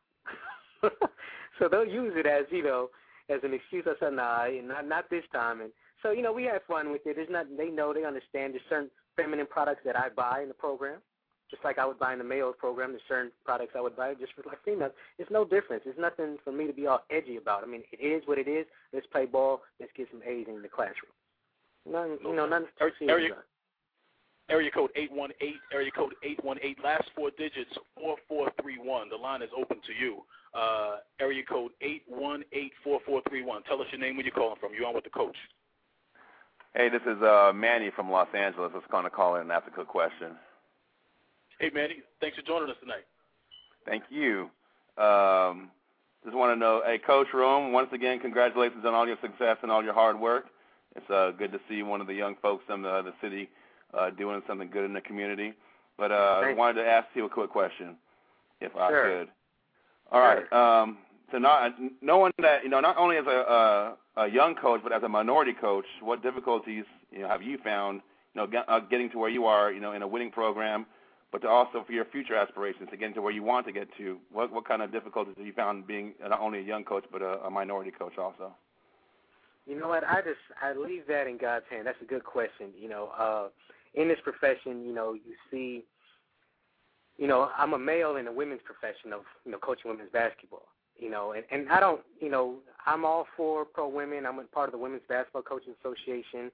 So they'll use it as, as an excuse. I said, nah, not this time. And so, we have fun with it. There's not, they understand there's certain feminine products that I buy in the program, just like I would buy in the male program. There's certain products I would buy just for like females. It's no difference. It's nothing for me to be all edgy about. I mean, it is what it is. Let's play ball. Let's get some A's in the classroom. None too serious. Area code 818, area code 818, last four digits, 4431. The line is open to you. Area code 818-4431. Tell us your name, where you're calling from. You're on with the coach. Hey, this is Manny from Los Angeles. I was going to call in and ask a quick question. Hey, Manny. Thanks for joining us tonight. Thank you. Just want to know, hey, Coach Rome, once again, congratulations on all your success and all your hard work. It's good to see one of the young folks in the city doing something good in the community. But I wanted to ask you a quick question, if I could. All right. So knowing that, not only as a young coach, but as a minority coach, what difficulties, have you found, getting to where you are, in a winning program, but to also for your future aspirations to get to where you want to get to? What kind of difficulties have you found being not only a young coach, but a minority coach also? You know what? I leave that in God's hand. That's a good question. In this profession, you see, I'm a male in the women's profession of, coaching women's basketball, and I don't, I'm all for pro women. I'm a part of the Women's Basketball Coaches Association.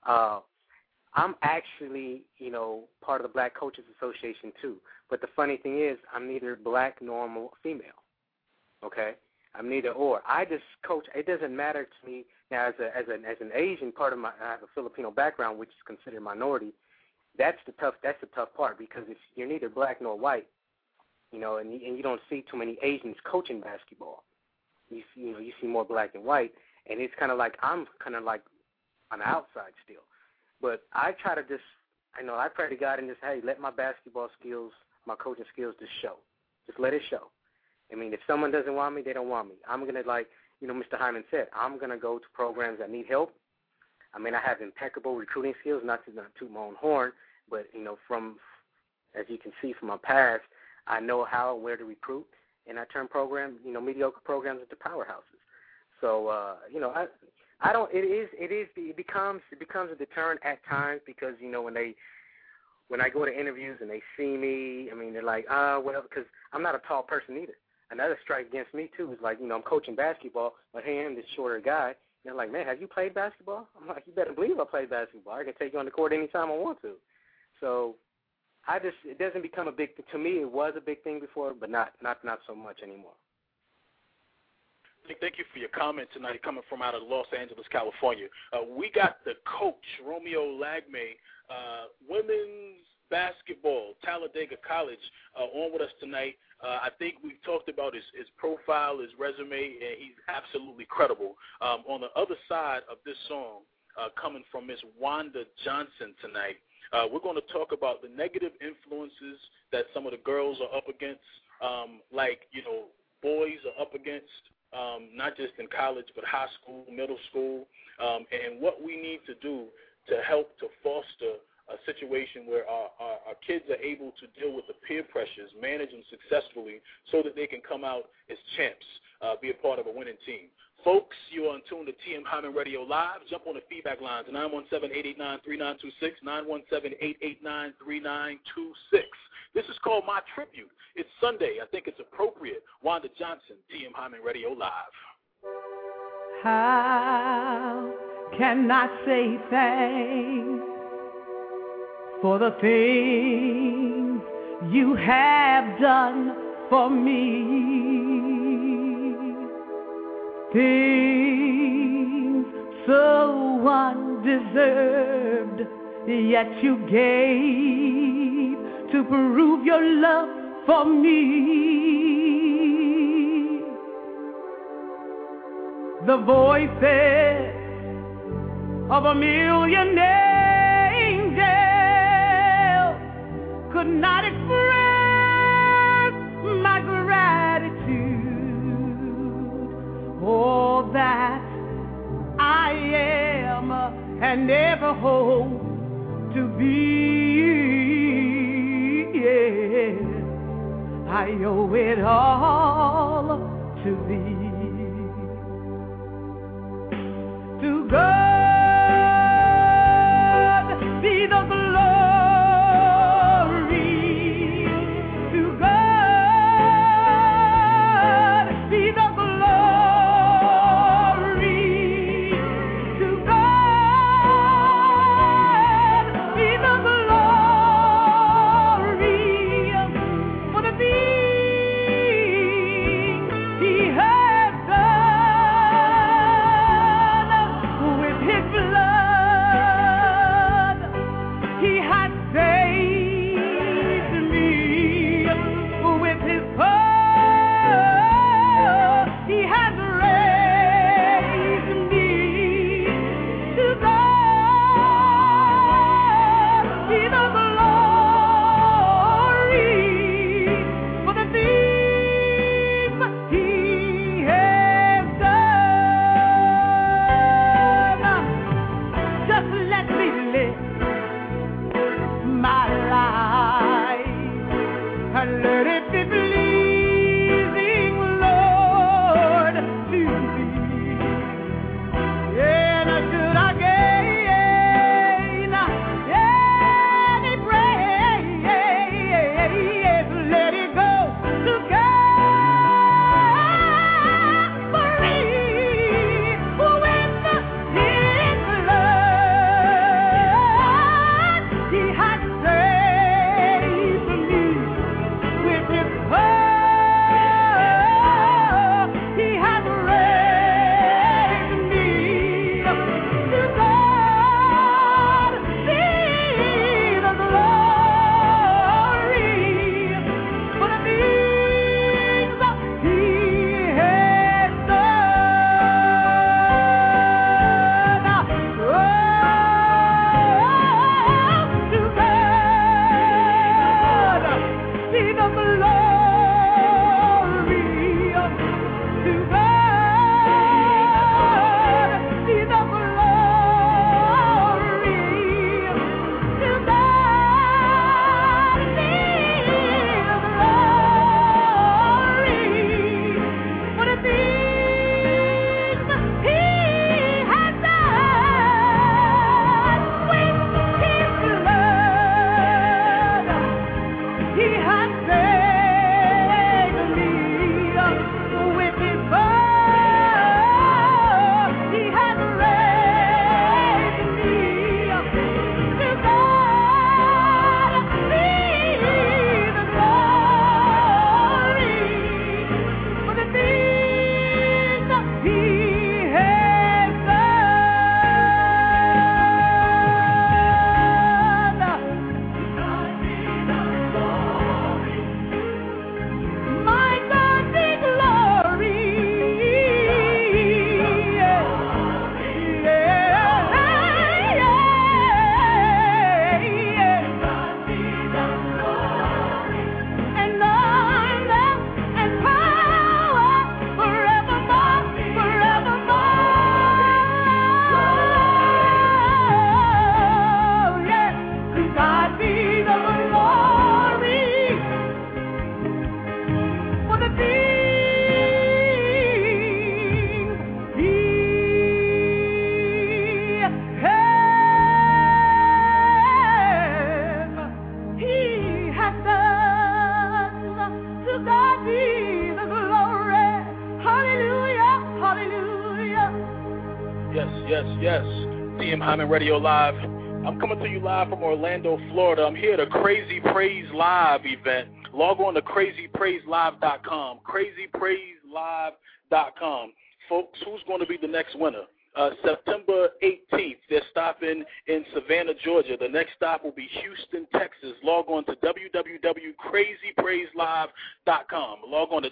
I'm actually, part of the Black Coaches Association too. But the funny thing is, I'm neither black nor female. Okay, I'm neither or. I just coach. It doesn't matter to me now. As an Asian part of I have a Filipino background, which is considered minority. That's the tough part, because if you're neither black nor white, and you don't see too many Asians coaching basketball. You see more black and white, and it's kind of like I'm kind of like on the outside still. But I try to I pray to God and just, hey, let my basketball skills, my coaching skills just show. Just let it show. I mean, if someone doesn't want me, they don't want me. I'm going to, like, Mr. Hyman said, I'm going to go to programs that need help. I mean, I have impeccable recruiting skills, not to toot my own horn, but, from, as you can see from my past, I know how and where to recruit, and I turn mediocre programs into powerhouses. So, I don't. It becomes a deterrent at times, because when I go to interviews and they see me, I mean, they're like, because I'm not a tall person either. Another strike against me too is like, I'm coaching basketball, but hey, I'm this shorter guy. And they're like, man, have you played basketball? I'm like, you better believe I played basketball. I can take you on the court anytime I want to. So it doesn't become a big thing. To me, it was a big thing before, but not so much anymore. Thank you for your comment tonight, coming from out of Los Angeles, California. We got the coach, Romeo Lagme, women's basketball, Talladega College, on with us tonight. I think we've talked about his profile, his resume, and he's absolutely credible. On the other side of this song, coming from Miss Wanda Johnson tonight, we're going to talk about the negative influences that some of the girls are up against, boys are up against, not just in college, but high school, middle school, and what we need to do to help to foster a situation where our kids are able to deal with the peer pressures, manage them successfully, so that they can come out as champs, be a part of a winning team. Folks, you are in tune to TM Hyman Radio Live. Jump on the feedback lines, 917-889-3926, 917-889-3926. This is called My Tribute. It's Sunday. I think it's appropriate. Wanda Johnson, TM Hyman Radio Live. How can I say thanks for the things you have done for me? Things so undeserved, yet you gave to prove your love for me. The voices of a million angels could not express my gratitude. All that I am and ever hope to be, yeah. I owe it all to thee. To God be the glory. To God be the glory. To God be the glory for the things He has done with His blood. He has saved me with His power. He has raised me. To God be the glory for the things He has done. Just let me live my life and let it be pleasing, Lord, to Thee. And should I gain any praise, let it go to Calvary with His blood. He has saved me with His power. He has raised me. To God be the glory for the things He has done. Oh, to God be the glory. To God be the glory. To God be the glory for the things He has done with His blood. He has saved me with His power. He has raised me. To God be the glory for the things He has done. My God be glory. And honor and power forevermore, forevermore. Yes, to God be the glory for the things He has done. To God be the glory. Hallelujah, hallelujah. Yes, yes, yes. TM Hyman Radio Live. I'm coming to you live from Orlando, Florida. I'm here at a Crazy Praise Live event. Log on to crazypraiselive.com. crazypraiselive.com. Folks, who's going to be the next winner? September 18th, they're stopping in Savannah, Georgia. The next stop will be Houston, Texas. Log on to www.crazypraiselive.com. Log on to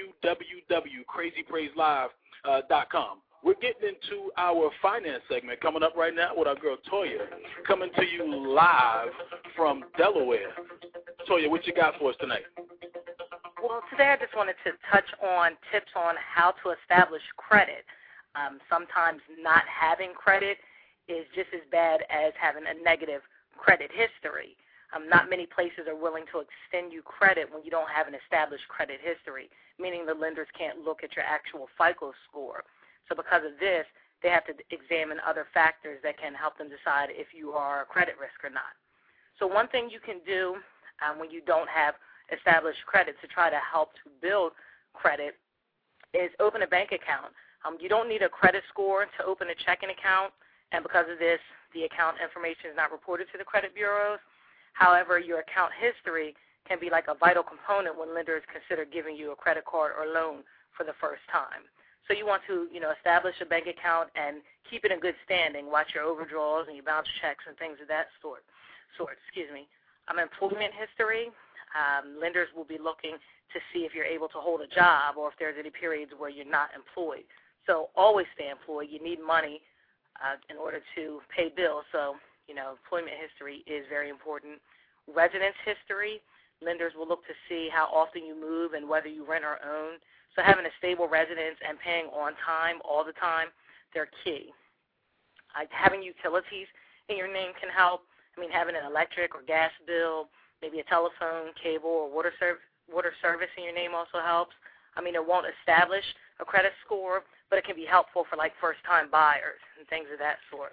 www.crazypraiselive.com. We're getting into our finance segment coming up right now with our girl Toya, coming to you live from Delaware. Toya, what you got for us tonight? Well, today I just wanted to touch on tips on how to establish credit. Sometimes not having credit is just as bad as having a negative credit history. Not many places are willing to extend you credit when you don't have an established credit history, meaning the lenders can't look at your actual FICO score. So because of this, they have to examine other factors that can help them decide if you are a credit risk or not. So one thing you can do when you don't have established credit to try to help to build credit is open a bank account. You don't need a credit score to open a checking account, and because of this, the account information is not reported to the credit bureaus. However, your account history can be like a vital component when lenders consider giving you a credit card or loan for the first time. So you want to, establish a bank account and keep it in good standing. Watch your overdraws and your bounce checks and things of that sort. Employment history, lenders will be looking to see if you're able to hold a job or if there's any periods where you're not employed. So always stay employed. You need money in order to pay bills. So, employment history is very important. Residence history, lenders will look to see how often you move and whether you rent or own. So having a stable residence and paying on time all the time, they're key. Having utilities in your name can help. Having an electric or gas bill, maybe a telephone, cable, or water service in your name also helps. It won't establish a credit score, but it can be helpful for first-time buyers and things of that sort.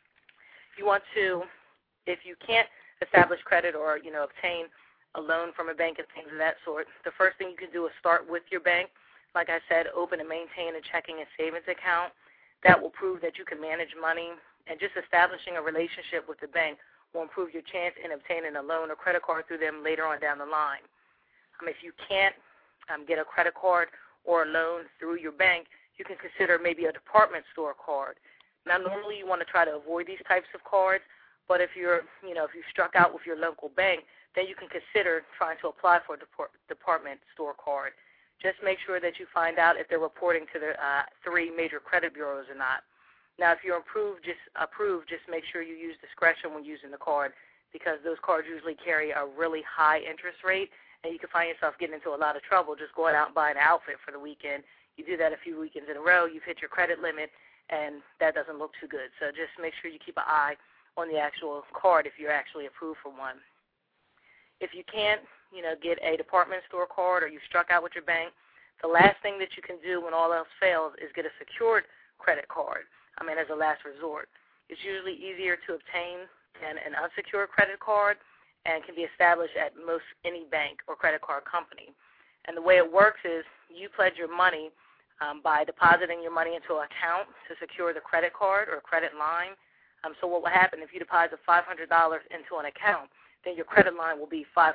If you can't establish credit or, obtain a loan from a bank and things of that sort, the first thing you can do is start with your bank. Like I said, open and maintain a checking and savings account. That will prove that you can manage money, and just establishing a relationship with the bank will improve your chance in obtaining a loan or credit card through them later on down the line. If you can't get a credit card or a loan through your bank, you can consider maybe a department store card. Now, normally you want to try to avoid these types of cards, but if you've struck out with your local bank, then you can consider trying to apply for a department store card. Just make sure that you find out if they're reporting to the 3 major credit bureaus or not. Now, if you're approved, just make sure you use discretion when using the card, because those cards usually carry a really high interest rate, and you can find yourself getting into a lot of trouble just going out and buying an outfit for the weekend. You do that a few weekends in a row, you've hit your credit limit, and that doesn't look too good. So just make sure you keep an eye on the actual card if you're actually approved for one. If you can't, get a department store card or you struck out with your bank, the last thing that you can do when all else fails is get a secured credit card, as a last resort. It's usually easier to obtain than an unsecured credit card and can be established at most any bank or credit card company. And the way it works is you pledge your money by depositing your money into an account to secure the credit card or credit line. So what will happen if you deposit $500 into an account, then your credit line will be $500.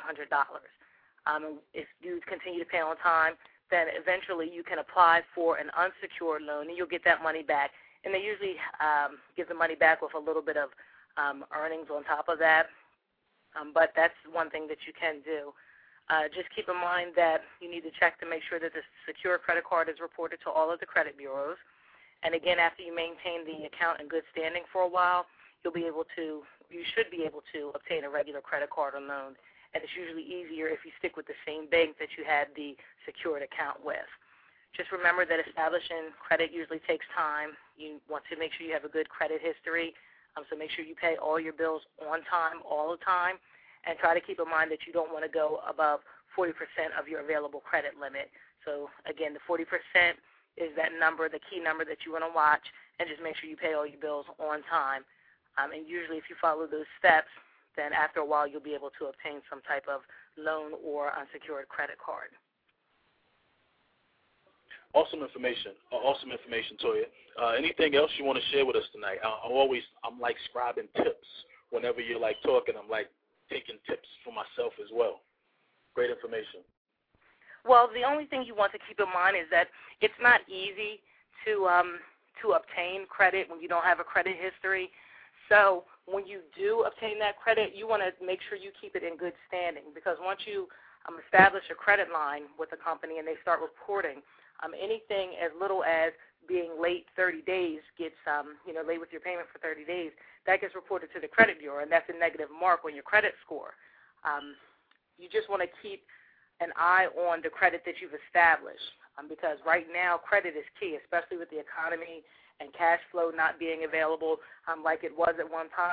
If you continue to pay on time, then eventually you can apply for an unsecured loan, and you'll get that money back. And they usually give the money back with a little bit of earnings on top of that. But that's one thing that you can do. Just keep in mind that you need to check to make sure that the secure credit card is reported to all of the credit bureaus. And again, after you maintain the account in good standing for a while, you should be able to obtain a regular credit card or loan. And it's usually easier if you stick with the same bank that you had the secured account with. Just remember that establishing credit usually takes time. You want to make sure you have a good credit history, so make sure you pay all your bills on time, all the time, and try to keep in mind that you don't want to go above 40% of your available credit limit. So, again, the 40% is that number, the key number that you want to watch, and just make sure you pay all your bills on time. And usually if you follow those steps, then after a while you'll be able to obtain some type of loan or unsecured credit card. Awesome information, Toya. Anything else you want to share with us tonight? I'm like scribing tips whenever you're like talking. I'm like taking tips for myself as well. Great information. Well, the only thing you want to keep in mind is that it's not easy to obtain credit when you don't have a credit history. So when you do obtain that credit, you want to make sure you keep it in good standing, because once you establish a credit line with a company and they start reporting, anything as little as being late 30 days gets, late with your payment for 30 days, that gets reported to the credit bureau, and that's a negative mark on your credit score. You just want to keep an eye on the credit that you've established, because right now credit is key, especially with the economy and cash flow not being available like it was at one time.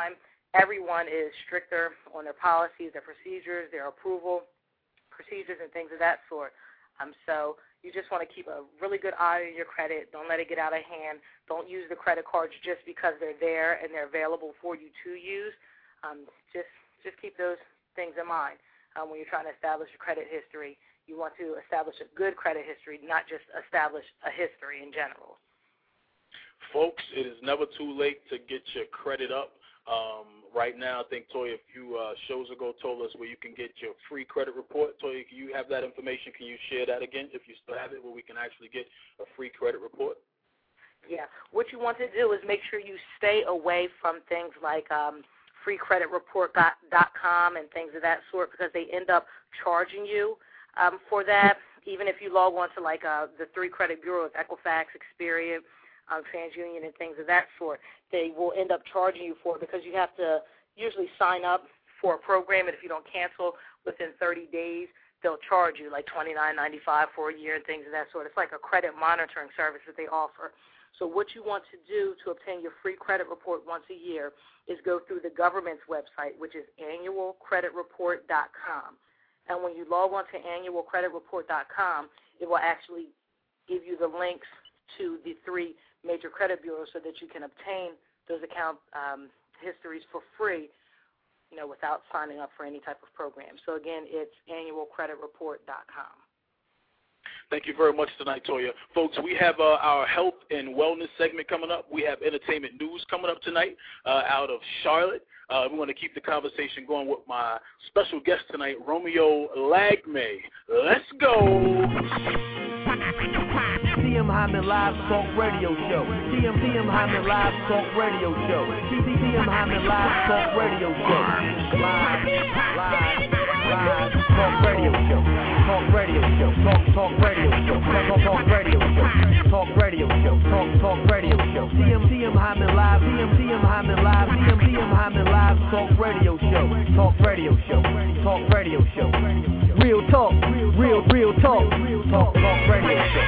everyone is stricter on their policies, their procedures, their approval procedures, and things of that sort. So you just want to keep a really good eye on your credit. Don't let it get out of hand. Don't use the credit cards just because they're there and they're available for you to use. Just keep those things in mind when you're trying to establish your credit history. You want to establish a good credit history, not just establish a history in general. Folks, it is never too late to get your credit up. Right now, I think Toya a few shows ago told us where you can get your free credit report. Toya, can you have that information? Can you share that again if you still have it, where we can actually get a free credit report? Yeah. What you want to do is make sure you stay away from things like freecreditreport.com and things of that sort, because they end up charging you for that. Even if you log on to like the 3 credit bureaus, Equifax, Experian, TransUnion, and things of that sort, they will end up charging you for it because you have to usually sign up for a program, and if you don't cancel within 30 days, they'll charge you like $29.95 for a year and things of that sort. It's like a credit monitoring service that they offer. So what you want to do to obtain your free credit report once a year is go through the government's website, which is annualcreditreport.com. And when you log on to annualcreditreport.com, it will actually give you the links to the 3 major credit bureaus so that you can obtain those account histories for free, without signing up for any type of program. So, again, it's annualcreditreport.com. Thank you very much tonight, Toya. Folks, we have our health and wellness segment coming up. We have entertainment news coming up tonight out of Charlotte. We want to keep the conversation going with my special guest tonight, Romeo Lagme. Let's go. TM Hyman Live Talk Radio Show. TM Hyman Live Talk Radio Show. TM Hyman Live Talk Radio Show. Live Talk Radio Show. Talk Radio Show. Talk Radio Show. Talk Radio Show. Talk Radio Show. Talk Radio Show. TM Hyman Live. TM Hyman Live. TM Hyman Live Talk Radio Show. Talk Radio Show. Talk Radio Show. Real talk. Real talk. Talk Radio Show.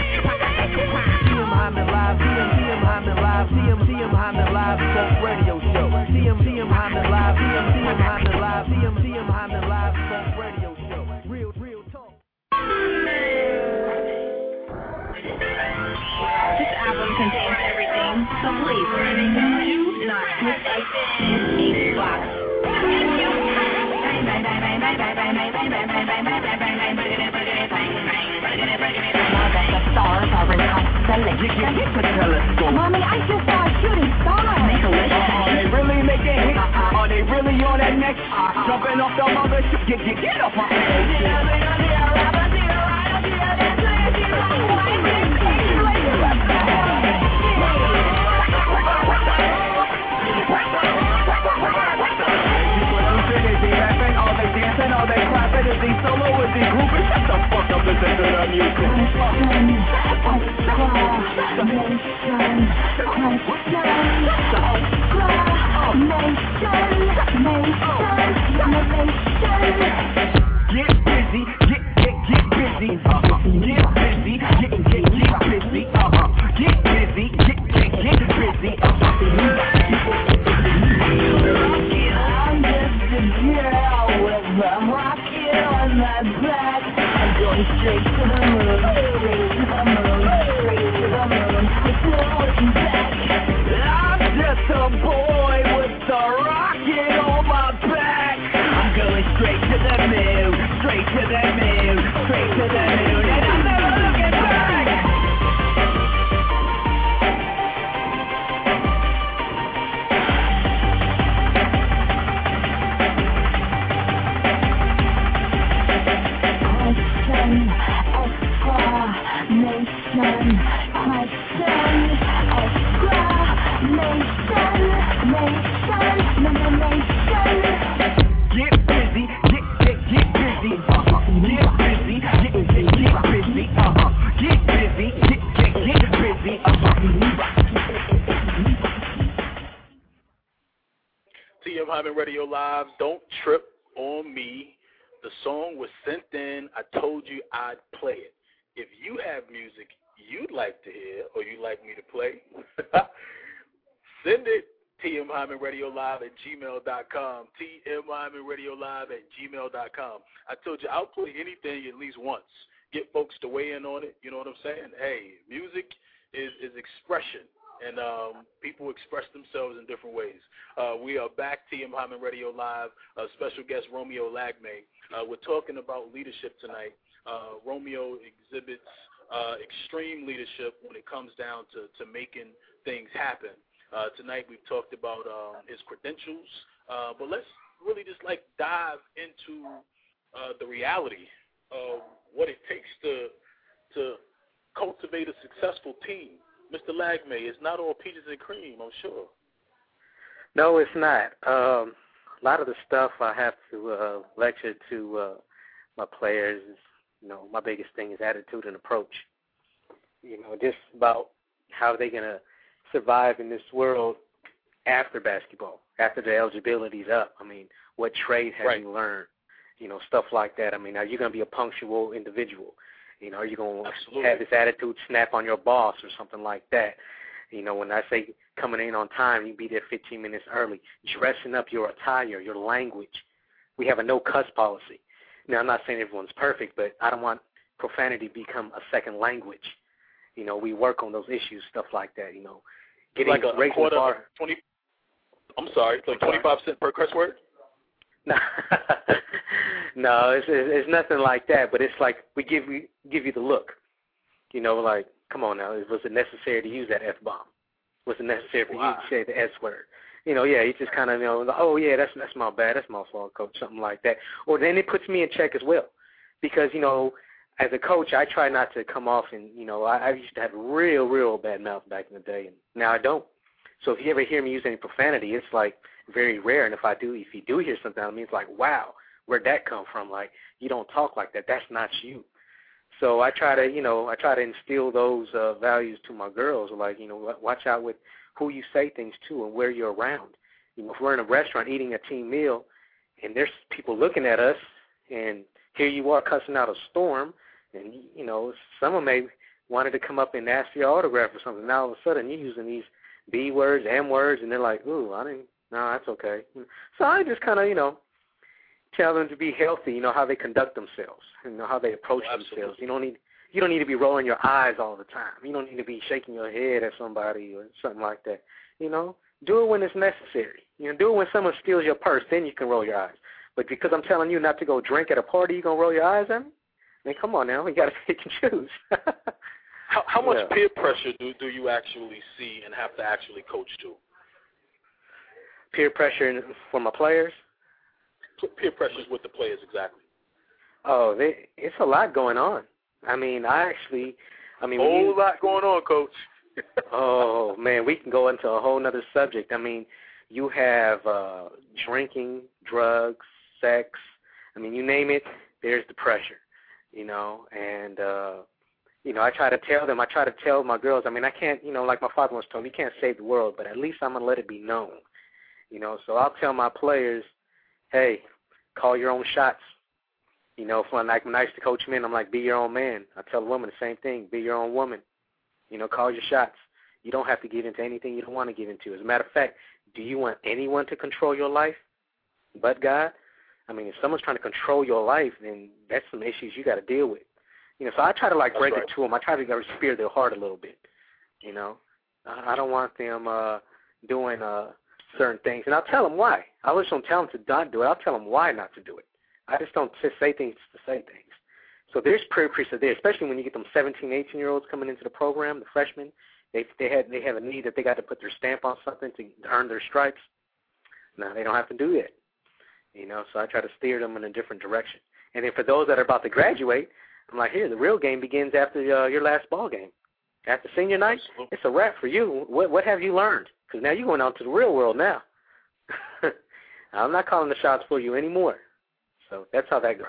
TM Hyman Live. TM Hyman Live. TM Hyman Live Talk Radio Show. TM Hyman Live. TM Hyman Live. TM Hyman Live Talk Radio Show. Real talk. This album contains everything, so please do not miss it. Box. The stars are in constellation. Mommy, I just saw a shooting star. Make a wish. Are they really making hits? Are they really on that next? Jumping off the mothership. Get off my all they clapping, is he solo, is he grouping? Shut the fuck up and listen to the music. Get busy, get busy, get busy, get busy, get busy, I'm rocking on my back. I'm going straight to the moon, straight to the moon, straight to the moon. It's no looking back. I'm just a boy with the rocket on my back. I'm going straight to the moon, straight to the moon, straight to the moon, and I'm never looking back. TM Hyman Radio Live, Don't Trip on Me. The song was sent in. I told you I'd play it. If you have music you'd like to hear or you'd like me to play, send it tmhymanradiolive@gmail.com. tmhymanradiolive@gmail.com. I told you I'll play anything at least once. Get folks to weigh in on it. You know what I'm saying? Hey, music is expression, and people express themselves in different ways. We are back, TM Hyman Radio Live, special guest Romeo Lagme. We're talking about leadership tonight. Romeo exhibits extreme leadership when it comes down to making things happen. Tonight we've talked about his credentials, but let's really just dive into the reality of what it takes to cultivate a successful team. Mr. Lagme, it's not all peaches and cream, I'm sure. No, it's not. A lot of the stuff I have to lecture to my players is, my biggest thing is attitude and approach. Just about how they're going to survive in this world after basketball, after the eligibility's up. I mean, what trade have you learned? Stuff like that. I mean, are you going to be a punctual individual? Are you going to have this attitude snap on your boss or something like that? When I say coming in on time, you be there 15 minutes early, dressing up your attire, your language. We have a no-cuss policy. Now, I'm not saying everyone's perfect, but I don't want profanity to become a second language. We work on those issues, stuff like that, Getting like a quarter, 20, I'm sorry, like 25 cents per curse word? No, it's nothing like that, but it's like we give you the look. Like, come on now, was it necessary to use that F-bomb? Was it necessary for you to say the S word? You just kind of, oh, yeah, that's my bad, that's my fault, coach, something like that. Or then it puts me in check as well because, as a coach, I try not to come off and, I used to have real bad mouth back in the day, and now I don't. So if you ever hear me use any profanity, it's like very rare, and if you do hear something out of me, it's like, wow, where'd that come from? Like, you don't talk like that. That's not you. So I try to, instill those values to my girls, like, watch out with who you say things to and where you're around. If we're in a restaurant eating a team meal and there's people looking at us and here you are cussing out a storm and, some of them may wanted to come up and ask for your autograph or something. Now all of a sudden you're using these B words, M words, and they're like, ooh, no, that's okay. So I just kind of, tell them to be healthy, how they conduct themselves, how they approach themselves. You don't need to be rolling your eyes all the time. You don't need to be shaking your head at somebody or something like that. Do it when it's necessary. Do it when someone steals your purse, then you can roll your eyes. But because I'm telling you not to go drink at a party, you gonna roll your eyes at me? I mean, come on now, you got to pick and choose. How much peer pressure do you actually see and have to actually coach to? Peer pressure for my players? Peer pressure with the players, exactly. Oh, it's a lot going on. I mean, a whole lot going on, Coach. Oh, man, we can go into a whole other subject. I mean, you have drinking, drugs, sex. I mean, you name it, there's the pressure, and, I try to tell my girls, I mean, I can't, like my father once told me, you can't save the world, but at least I'm going to let it be known, So I'll tell my players, hey, call your own shots. When I used to coach men, I'm like, be your own man. I tell women the same thing, be your own woman. Call your shots. You don't have to give into anything you don't want to give into. As a matter of fact, do you want anyone to control your life but God? I mean, if someone's trying to control your life, then that's some issues you got to deal with. So I try to break it to them. I try to spear their heart a little bit. I don't want them doing certain things, and I'll tell them why. I just don't tell them to not do it. I'll tell them why not to do it. I just don't just say things to say things. So there's peer pressure there, especially when you get them 17, 18-year-olds coming into the program, the freshmen. They have a need that they got to put their stamp on something to earn their stripes. No, they don't have to do that. So I try to steer them in a different direction. And then for those that are about to graduate, I'm like, here, the real game begins after your last ball game. After senior night, it's a wrap for you. What have you learned? Because now you're going out to the real world now. I'm not calling the shots for you anymore. So that's how that goes.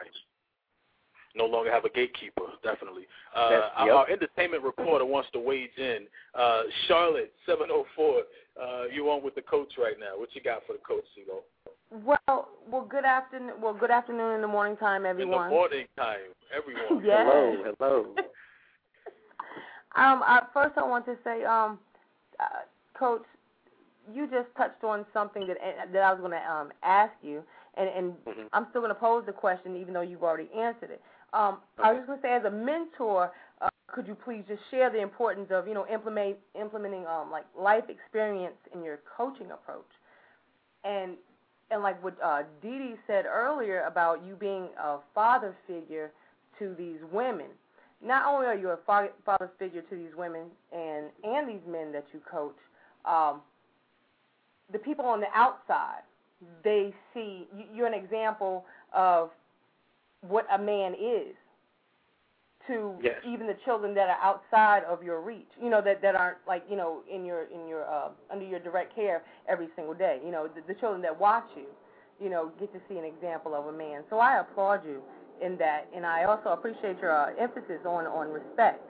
No longer have a gatekeeper, definitely. Our entertainment reporter wants to wade in. Charlotte, 704, you on with the coach right now. What you got for the coach, CeeLo? Well, good afternoon. Well, good afternoon in the morning time, everyone. In the morning time, everyone. Yes. Hello. First, I want to say, Coach, you just touched on something that I was going to ask you, and I'm still going to pose the question even though you've already answered it. I was just going to say, as a mentor, could you please just share the importance of, implementing like life experience in your coaching approach? And like what Dee Dee said earlier about you being a father figure to these women. Not only are you a father figure to these women and these men that you coach, the people on the outside, they see you're an example of what a man is to even the children that are outside of your reach, that aren't like, in your under your direct care every single day. The children that watch you, get to see an example of a man. So I applaud you in that, and I also appreciate your emphasis on respect.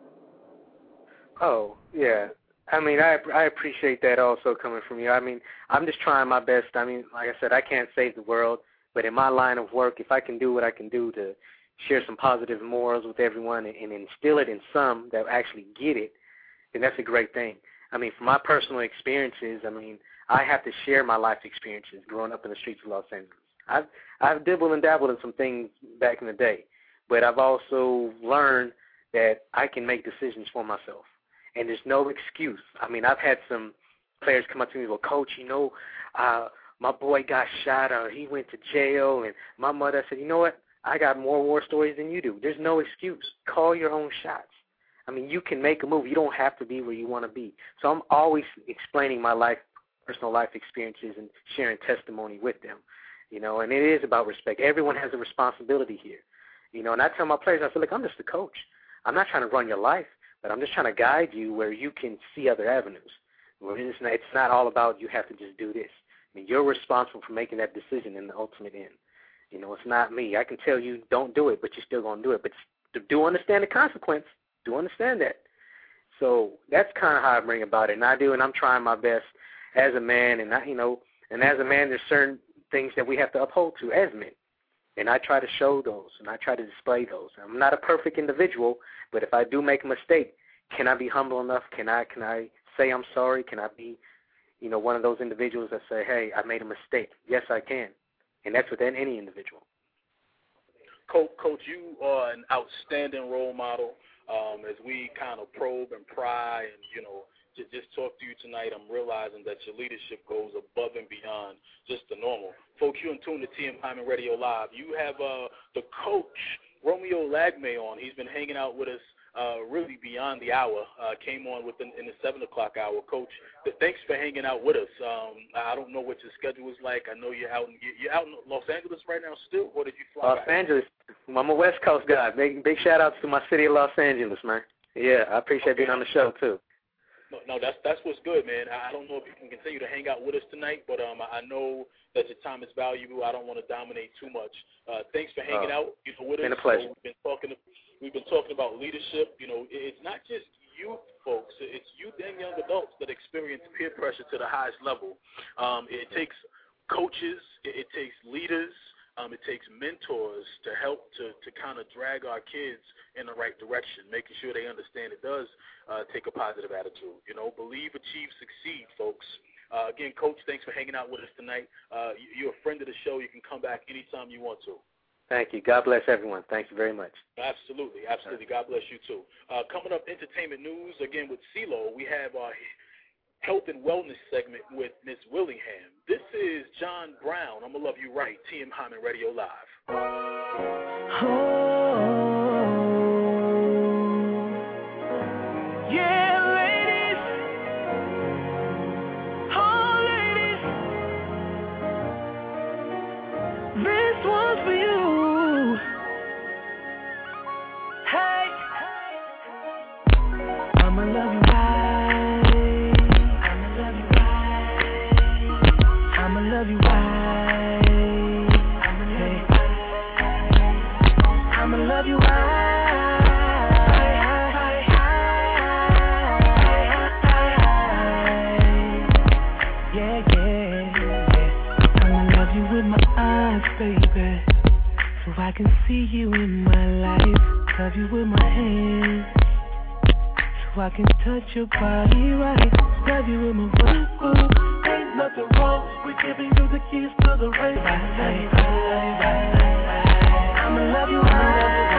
Oh, yeah. I mean, I appreciate that also coming from you. I mean, I'm just trying my best. I mean, like I said, I can't save the world, but in my line of work, if I can do what I can do to share some positive morals with everyone and instill it in some that actually get it, then that's a great thing. I mean, from my personal experiences, I mean, I have to share my life experiences growing up in the streets of Los Angeles. I've dibbled and dabbled in some things back in the day, but I've also learned that I can make decisions for myself, and there's no excuse. I mean, I've had some players come up to me, well, Coach, my boy got shot or he went to jail, and my mother said, you know what, I got more war stories than you do. There's no excuse. Call your own shots. I mean, you can make a move. You don't have to be where you want to be. So I'm always explaining my personal life experiences and sharing testimony with them, and it is about respect. Everyone has a responsibility here, and I tell my players, I say, look, I'm just a coach. I'm not trying to run your life, but I'm just trying to guide you where you can see other avenues. It's not all about you have to just do this. I mean, you're responsible for making that decision in the ultimate end. It's not me. I can tell you don't do it, but you're still going to do it. But do understand the consequence. Do understand that. So that's kind of how I bring about it. And I'm trying my best as a man. And, and as a man, there's certain things that we have to uphold to as men. And I try to show those, and I try to display those. I'm not a perfect individual, but if I do make a mistake, can I be humble enough? Can I say I'm sorry? Can I be, one of those individuals that say, hey, I made a mistake? Yes, I can. And that's within any individual. Coach, you are an outstanding role model. As we kind of probe and pry and, just talk to you tonight, I'm realizing that your leadership goes above and beyond just the normal. Folks, you're in tune to TM Hyman Radio Live. You have the coach, Romeo Lagme, on. He's been hanging out with us really beyond the hour, came on in the 7 o'clock hour. Coach, thanks for hanging out with us. I don't know what your schedule is like. I know you're out in Los Angeles right now still, or did you fly Los Angeles. I'm a West Coast guy. Big shout-outs to my city of Los Angeles, man. Yeah, I appreciate being on the show, too. No, that's what's good, man. I don't know if you can continue to hang out with us tonight, but I know that your time is valuable. I don't want to dominate too much. Thanks for hanging out with us. Been a pleasure. We've been talking about leadership. It's not just youth folks. It's youth and young adults that experience peer pressure to the highest level. It takes coaches. It takes leaders. It takes mentors to help to kind of drag our kids in the right direction, making sure they understand it does take a positive attitude. Believe, achieve, succeed, folks. Again, Coach, thanks for hanging out with us tonight. You're a friend of the show. You can come back anytime you want to. Thank you. God bless everyone. Thank you very much. Absolutely. God bless you, too. Coming up, entertainment news, again, with CeeLo, we have our health and wellness segment with Ms. Willingham. This is John Brown. I'm going to love you right. TM Hyman Radio Live. Yeah, ladies. Oh, ladies. This one's for you. Hey. I'ma love you right. I'ma love you right. I'ma love you right. Yeah. I'ma love you with my eyes, baby, so I can see you in my life. Love you with my hands, so I can touch your body right. love you with my woo. Ain't nothing wrong with giving you the keys to the race. I'ma love you right.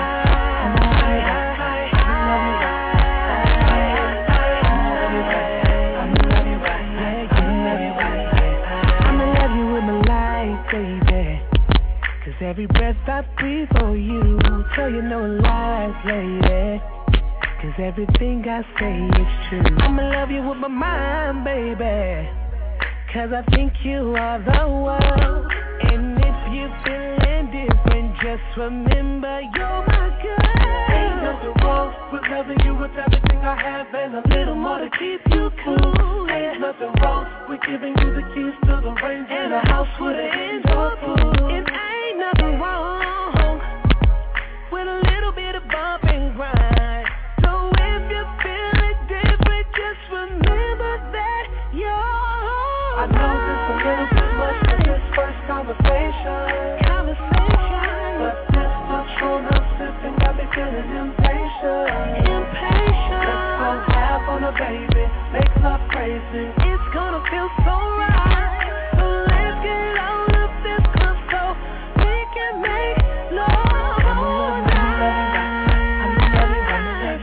Every breath I breathe for you, tell you no lies, lady. Cause everything I say is true. I'ma love you with my mind, baby. Cause I think you are the world. And if you're feeling different, just remember you're my girl. Ain't nothing wrong with loving you with everything I have and a little more to keep you cool. Ain't nothing wrong with giving you the keys to the range and a house with an indoor pool. Nothing wrong with a little bit of bump and grind. So if you feel it different, just remember that you're. I know this a little bit much for this first conversation. But this Patron I'm sipping got me feeling impatient. Let's go half on a baby, make love crazy. It's gonna feel so right. So let's get out of this club so can make love all night. I'ma love you right.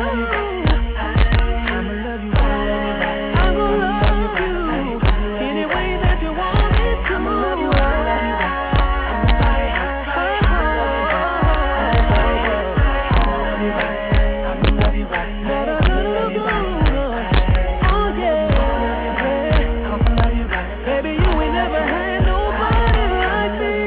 I'ma love you right. I'ma love you any way that you want it to. I'ma love you right. I'ma love you right. Oh yeah. I'ma love you right. Baby, you ain't never had nobody like me.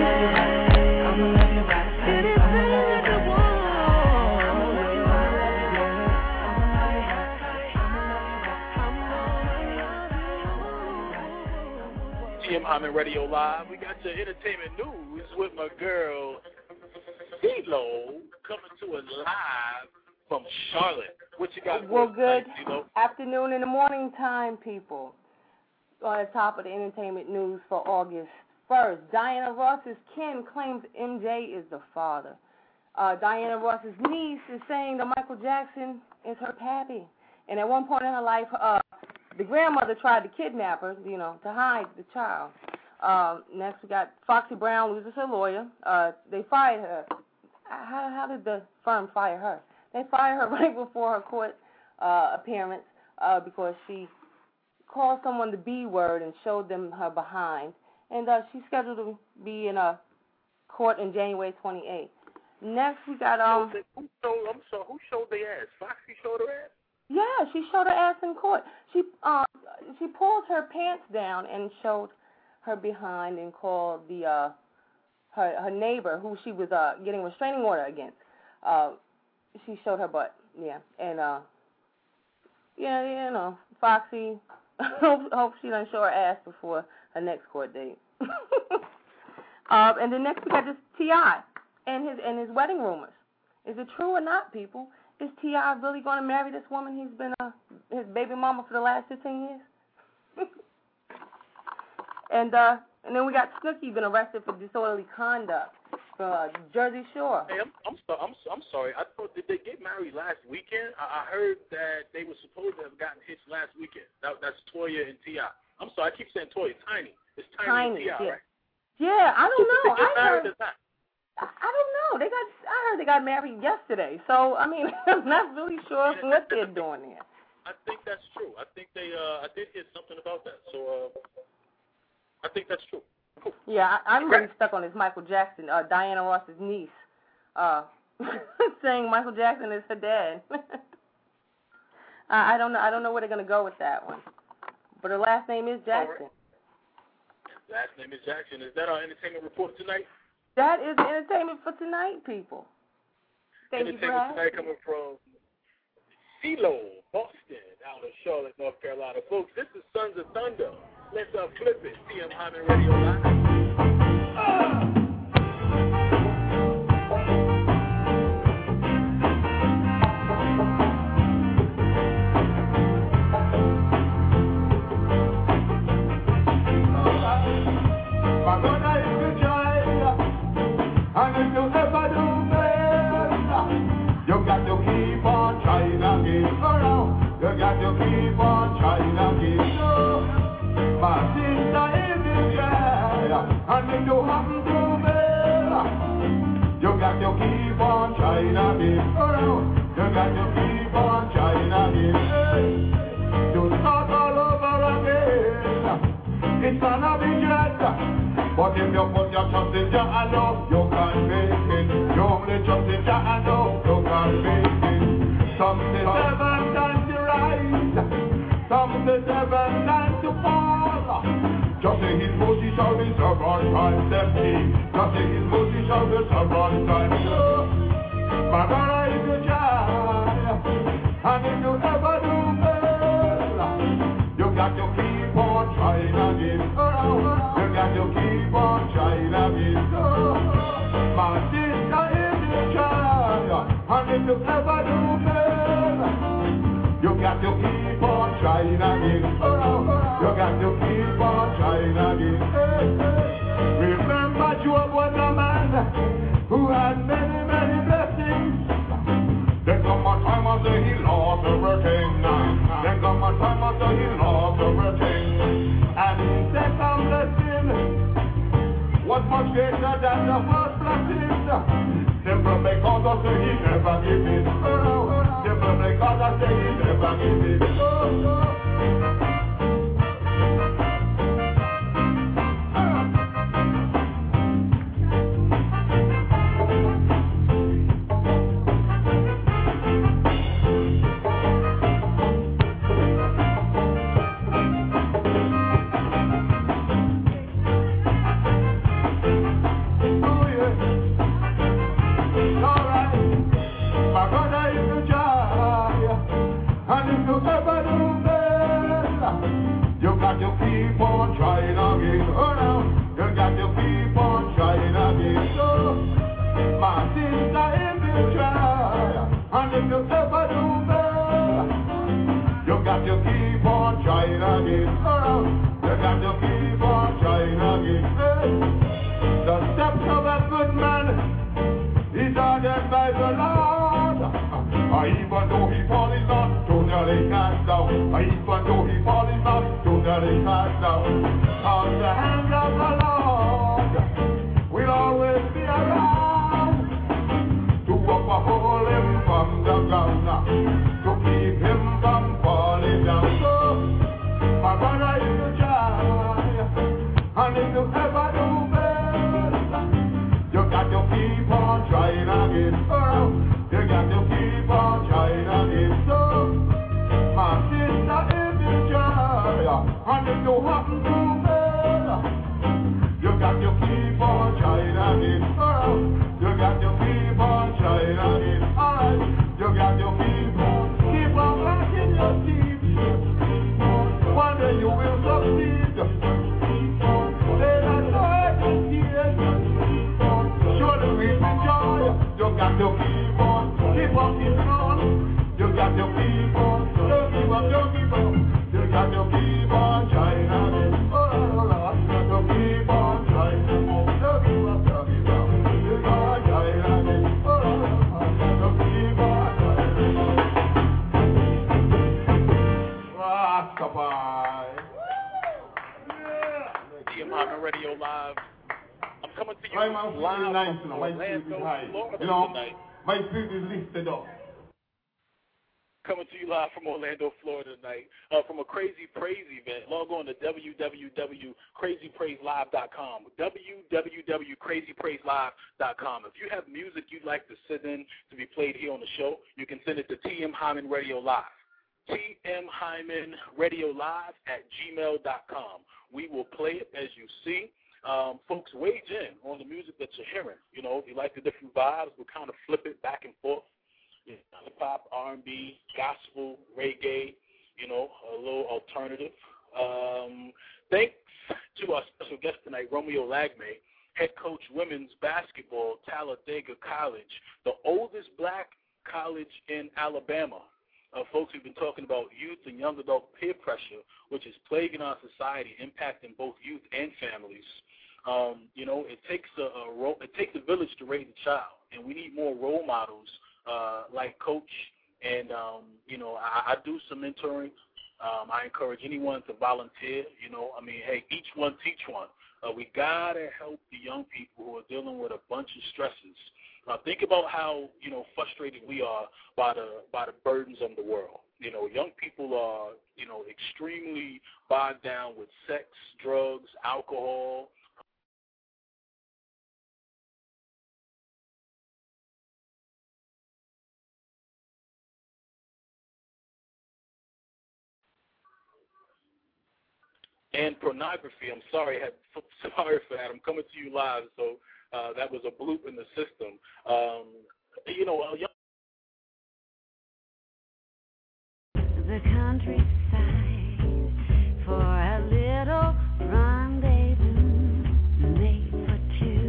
TM Hyman Radio Live. We got your entertainment news with my girl CeeLo coming to us live from Charlotte. What you got? Well, good CeeLo? afternoon in the morning time, people. On the top of the entertainment news for August 1st, Diana Ross's Ken claims MJ is the father. Diana Ross's niece is saying that Michael Jackson is her pappy. And at one point in her life, the grandmother tried to kidnap her, to hide the child. Next, we got Foxy Brown loses her lawyer. They fired her. How did the firm fire her? They fired her right before her court appearance because she called someone the B word and showed them her behind. And she's scheduled to be in a court in January 28th. Next, we got Who showed their ass? Foxy showed her ass? Yeah, she showed her ass in court. She pulled her pants down and showed her behind and called the her neighbor who she was getting a restraining order against. She showed her butt. Yeah, and Foxy. Hope she doesn't show her ass before her next court date. And then next we got this T.I. and his wedding rumors. Is it true or not, people? Is T.I. really going to marry this woman he's been his baby mama for the last 15 years? And then we got Snooki been arrested for disorderly conduct from Jersey Shore. Hey, I'm sorry. I thought, did they get married last weekend? I heard that they were supposed to have gotten hitched last weekend. That's Toya and T.I. I'm sorry, I keep saying Toya. Tiny. It's Tiny and T.I., yeah. right? Yeah, I don't know. Did they get married or not? I don't know. I heard they got married yesterday. So I mean, I'm not really sure what they're doing there. I think that's true. I think I did hear something about that. So I think that's true. Cool. Yeah, I'm really stuck on this Michael Jackson, Diana Ross's niece, saying Michael Jackson is her dad. I don't know where they're gonna go with that one. But her last name is Jackson. Right. Last name is Jackson. Is that our entertainment report tonight? That is entertainment for tonight, people. Thank you for having me. Entertainment tonight coming from CeeLo, Boston, out of Charlotte, North Carolina. Folks, this is Sons of Thunder. Let's flip it. TM Hyman Radio Live. You got to to keep on trying again. My sister is in jail, and it don't happen to me. You got to keep on trying again. You got to keep on trying again. To start all over again. It's gonna be dread. But if you put your trust in Jah and know, you can make it. You only trust in Jah and know, you can make it. Some say 7 times to rise, some say 7 times to fall. Just say his mercy shall be several times empty. Just say his mercy shall be several times. My brother, if you try, and if you ever do well, you got to keep on trying again. You got to keep on trying again. My sister, if you try, and if you ever do well, you got to keep on trying again. You got to keep on trying again. Remember, Job was a man who had many, many blessings. There come a time I say he lost everything. There come a time I say he lost everything. And his second blessing was much greater than the first blessing. Simply because I say he never give it. Simply because I say he never give it. My street is listed up. Coming to you live from Orlando, Florida tonight, from a Crazy Praise event. Log on to www.crazypraiselive.com, www.crazypraiselive.com. If you have music you'd like to send in to be played here on the show, you can send it to TM Hyman Radio Live, tmhymanradiolive@gmail.com. We will play it as you see. Folks, wage in on the music that you're hearing. You know, if you like the different vibes, we'll kind of flip it back and forth. Hip-hop, R&B, gospel, reggae, you know, a little alternative. Thanks to our special guest tonight, Romeo Lagme, head coach women's basketball, Talladega College, the oldest black college in Alabama. Folks, we've been talking about youth and young adult peer pressure, which is plaguing our society, impacting both youth and families. You know, it takes a village to raise a child, and we need more role models like Coach And, I do some mentoring. I encourage anyone to volunteer. Hey, each one teach one. We got to help the young people who are dealing with a bunch of stresses. Think about how, frustrated we are by the burdens of the world. Young people are, extremely bogged down with sex, drugs, alcohol. And pornography. I'm sorry for that. I'm coming to you live, so that was a bloop in the system. The countryside for a little rendezvous made for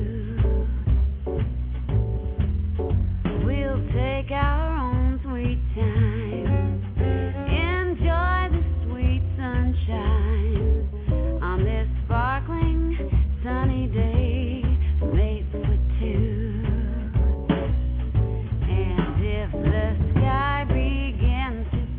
two. We'll take our own sweet time, enjoy the sweet sunshine on this sparkling sunny day made for two. And if the sky begins to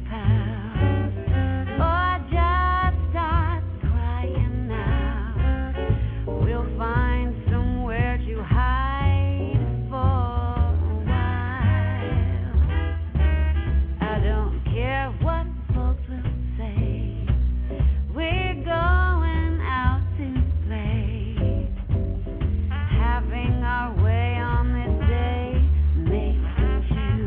or just starts crying out, we'll find somewhere to hide for a while. I don't care what folks will say, we're going out to play, having our way on this day made for two.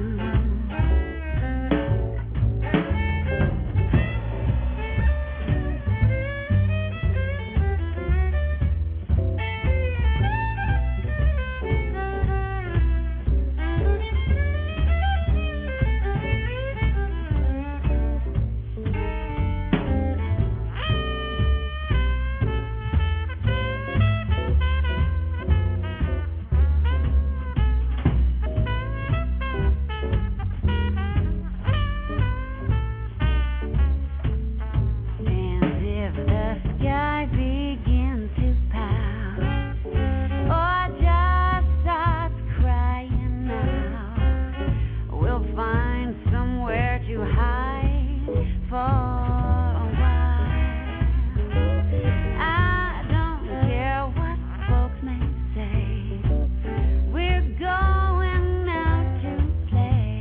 And if the sky begins to pout or just starts crying out, we'll find somewhere to hide for a while. I don't care what folks may say, we're going out to play,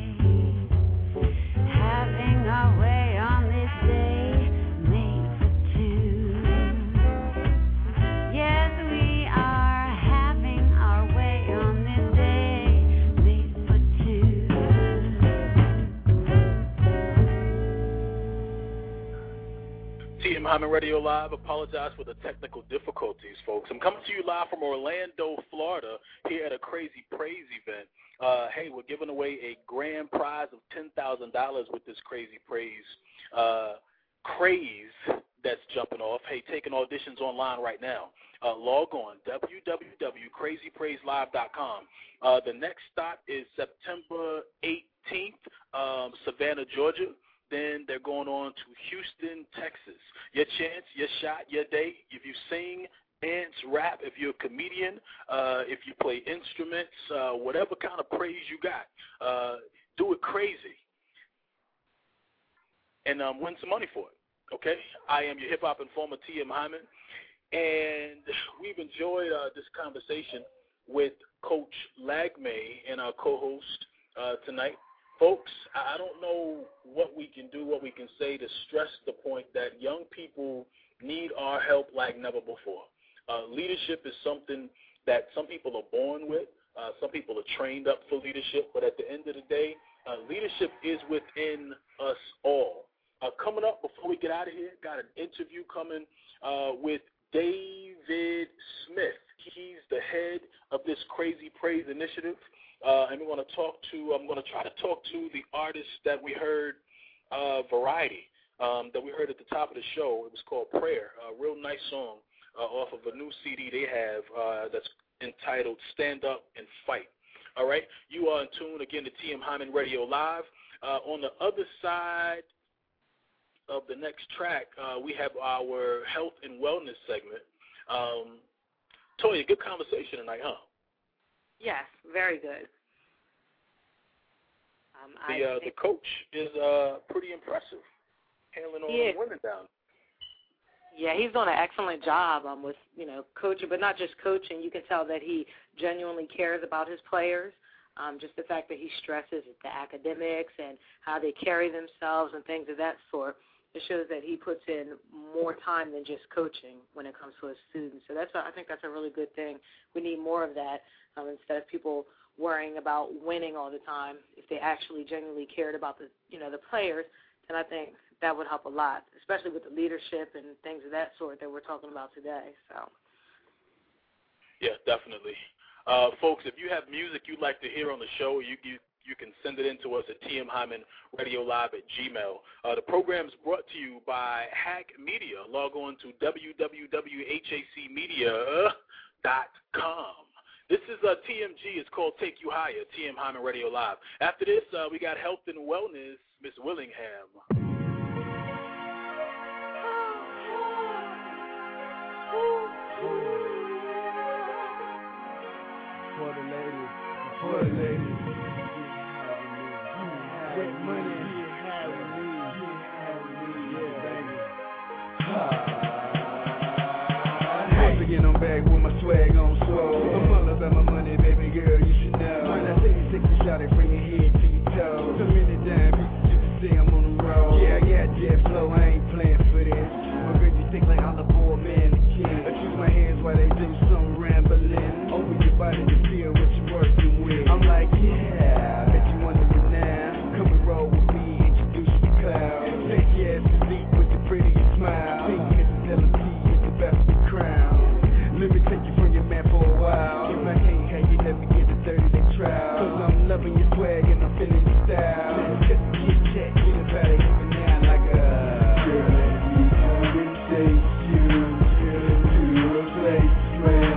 having our way on this day made for two. Yes, we are having our way on this day made for two. TM Hyman Radio Live. Apologize for the technical difficulties, folks. I'm coming to you live from Orlando, Florida, here at a Crazy Praise event. Hey, we're giving away a grand prize of $10,000 with this Crazy Praise craze that's jumping off. Hey, taking auditions online right now. Log on, www.crazypraiselive.com. The next stop is September 18th, Savannah, Georgia. Then they're going on to Houston, Texas. Your chance, your shot, your day. If you sing, dance, rap, if you're a comedian, if you play instruments, whatever kind of praise you got, do it crazy. And win some money for it, okay? I am your hip-hop informer, TM Hyman, and we've enjoyed this conversation with Coach Lagme and our co-host tonight. Folks, I don't know what we can do, what we can say to stress the point that young people need our help like never before. Leadership is something that some people are born with. Some people are trained up for leadership, but at the end of the day, leadership is within us all. Coming up, before we get out of here, got an interview coming with David Smith. He's the head of this Crazy Praise initiative. And I'm going to try to talk to the artist that we heard, Variety, that we heard at the top of the show. It was called Prayer, a real nice song off of a new CD they have that's entitled Stand Up and Fight. All right? You are in tune, again, to TM Hyman Radio Live. On the other side of the next track, we have our health and wellness segment. Toya, good conversation tonight, huh? Yes, very good. The coach is pretty impressive, handling all the women down. Yeah, he's doing an excellent job with, coaching, but not just coaching. You can tell that he genuinely cares about his players. Just the fact that he stresses the academics and how they carry themselves and things of that sort. It shows that he puts in more time than just coaching when it comes to his students. So I think that's a really good thing. We need more of that instead of people worrying about winning all the time. If they actually genuinely cared about the players, then I think that would help a lot, especially with the leadership and things of that sort that we're talking about today. So. Yeah, definitely. Folks, if you have music you'd like to hear on the show, you can send it in to us at tmhymanradiolive@gmail. The program is brought to you by Hack Media. Log on to www.hacmedia.com. This is TMG. It's called Take You Higher, TM Hyman Radio Live. After this, we got Health and Wellness, Miss Willingham. For the ladies, with money, once again, I'm back with my swag on swole. I'm all about my money, baby girl, you should know. When I say you sexy shot it, bring your head to your toes. So many damn pieces, you can see I'm on the road. Yeah, I got jet flow, I ain't playing for this. My girl, you think like I'm the poor man, the king. I choose my hands while they do some rambling. Open your body to feel what you're working with. I'm like, yeah, bet you want it now. Come and roll with me, introduce you to cloud. Take your ass to sleep with the prettiest smile. Think L&T is the best of crown. Let me take you from your man for a while. If I can't have you, let me get the 30-day trial. Cause I'm loving your swag and I'm feeling your style. Let's get the Kit Kat, get it better even now like a girl, let me come and take you to a place where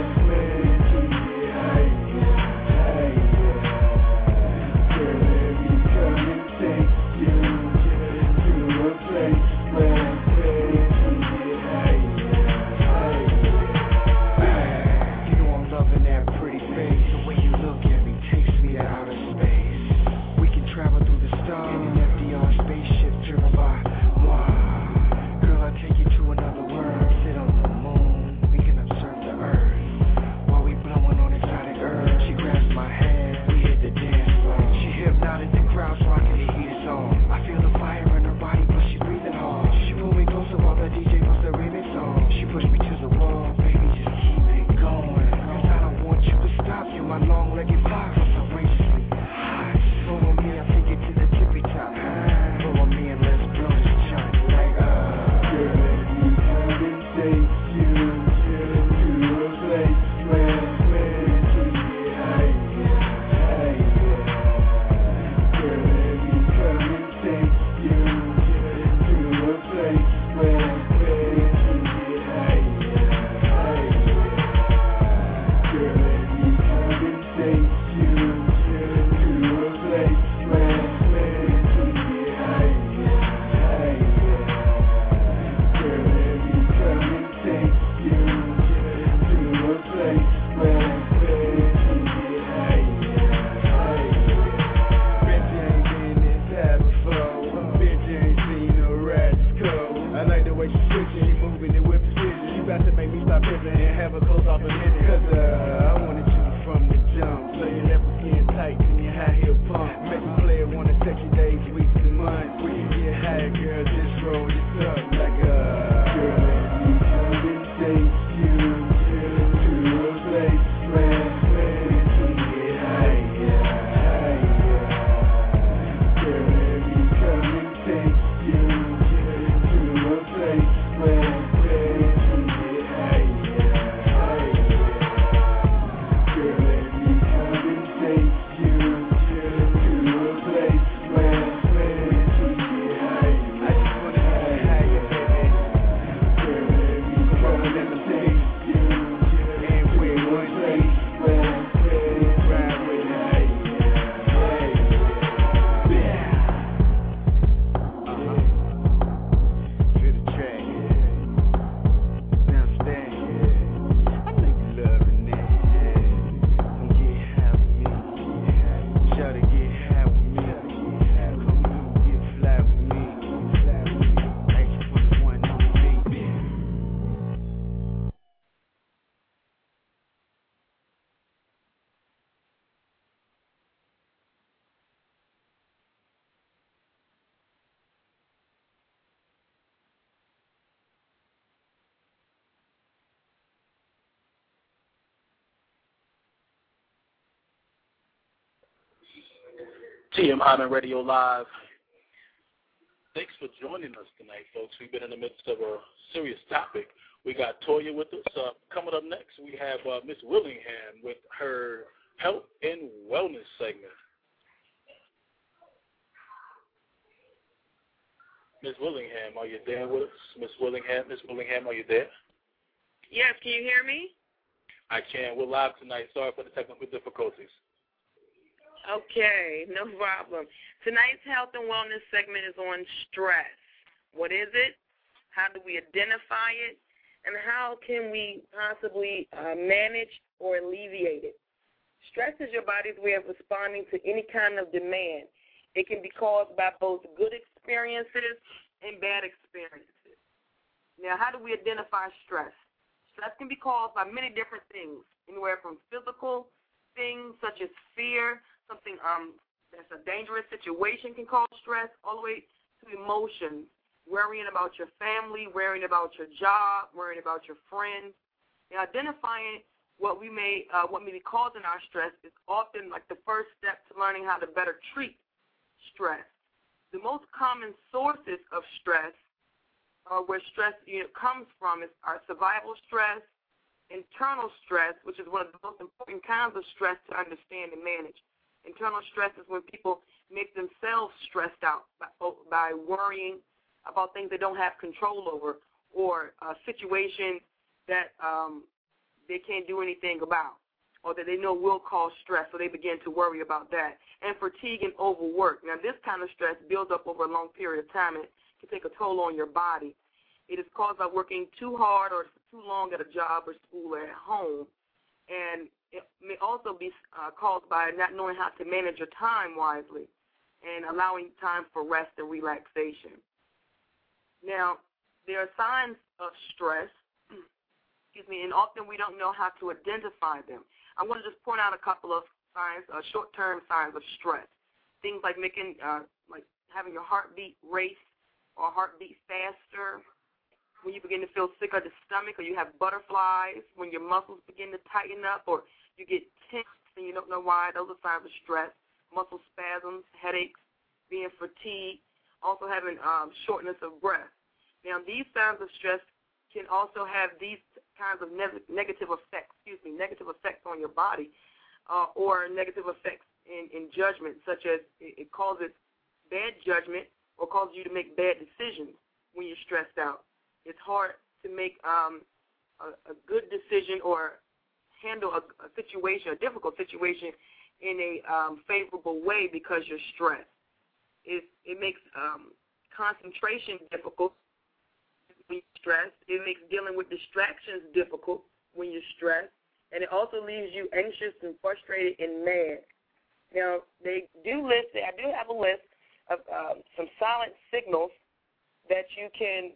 I wanted you from the jump, so you never can TM Hyman Radio Live. Thanks for joining us tonight, folks. We've been in the midst of a serious topic. We got Toya with us. Coming up next, we have Miss Willingham with her health and wellness segment. Miss Willingham, are you there with us? Miss Willingham, are you there? Yes, can you hear me? I can. We're live tonight. Sorry for the technical difficulties. Okay, no problem. Tonight's health and wellness segment is on stress. What is it? How do we identify it? And how can we possibly manage or alleviate it? Stress is your body's way of responding to any kind of demand. It can be caused by both good experiences and bad experiences. Now, how do we identify stress? Stress can be caused by many different things, anywhere from physical things such as fear, something that's a dangerous situation can cause stress, all the way to emotions, worrying about your family, worrying about your job, worrying about your friends. Now, identifying what may be causing our stress is often like the first step to learning how to better treat stress. The most common sources of stress, where stress comes from, is our survival stress, internal stress, which is one of the most important kinds of stress to understand and manage. Internal stress is when people make themselves stressed out by worrying about things they don't have control over, or situations that they can't do anything about, or that they know will cause stress, so they begin to worry about that. And fatigue and overwork. Now, this kind of stress builds up over a long period of time and can take a toll on your body. It is caused by working too hard or too long at a job or school or at home. And it may also be caused by not knowing how to manage your time wisely and allowing time for rest and relaxation. Now, there are signs of stress, and often we don't know how to identify them. I'm going to just point out a couple of signs, short-term signs of stress. Things like like having your heartbeat race or heartbeat faster, when you begin to feel sick of the stomach, or you have butterflies, when your muscles begin to tighten up, or you get tense and you don't know why. Those are signs of stress. Muscle spasms, headaches, being fatigued, also having shortness of breath. Now, these signs of stress can also have these kinds of negative effects on your body, or negative effects in judgment, such as it causes bad judgment or causes you to make bad decisions when you're stressed out. It's hard to make a good decision or handle a difficult situation in a favorable way because you're stressed. It makes concentration difficult when you're stressed. It makes dealing with distractions difficult when you're stressed. And it also leaves you anxious and frustrated and mad. Now, I do have a list of some silent signals that you can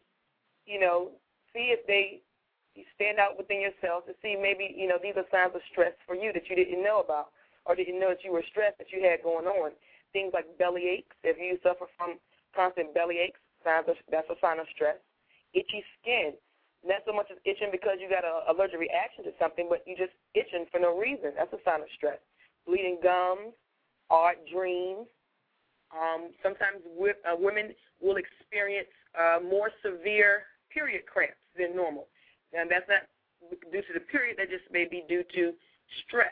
see if they stand out within yourself, to see maybe, these are signs of stress for you that you didn't know about, or didn't know that you were stressed, that you had going on. Things like belly aches. If you suffer from constant belly aches, that's a sign of stress. Itchy skin. Not so much as itching because you got an allergic reaction to something, but you just itching for no reason. That's a sign of stress. Bleeding gums, odd dreams. Sometimes women will experience more severe period cramps than normal. Now, that's not due to the period. That just may be due to stress.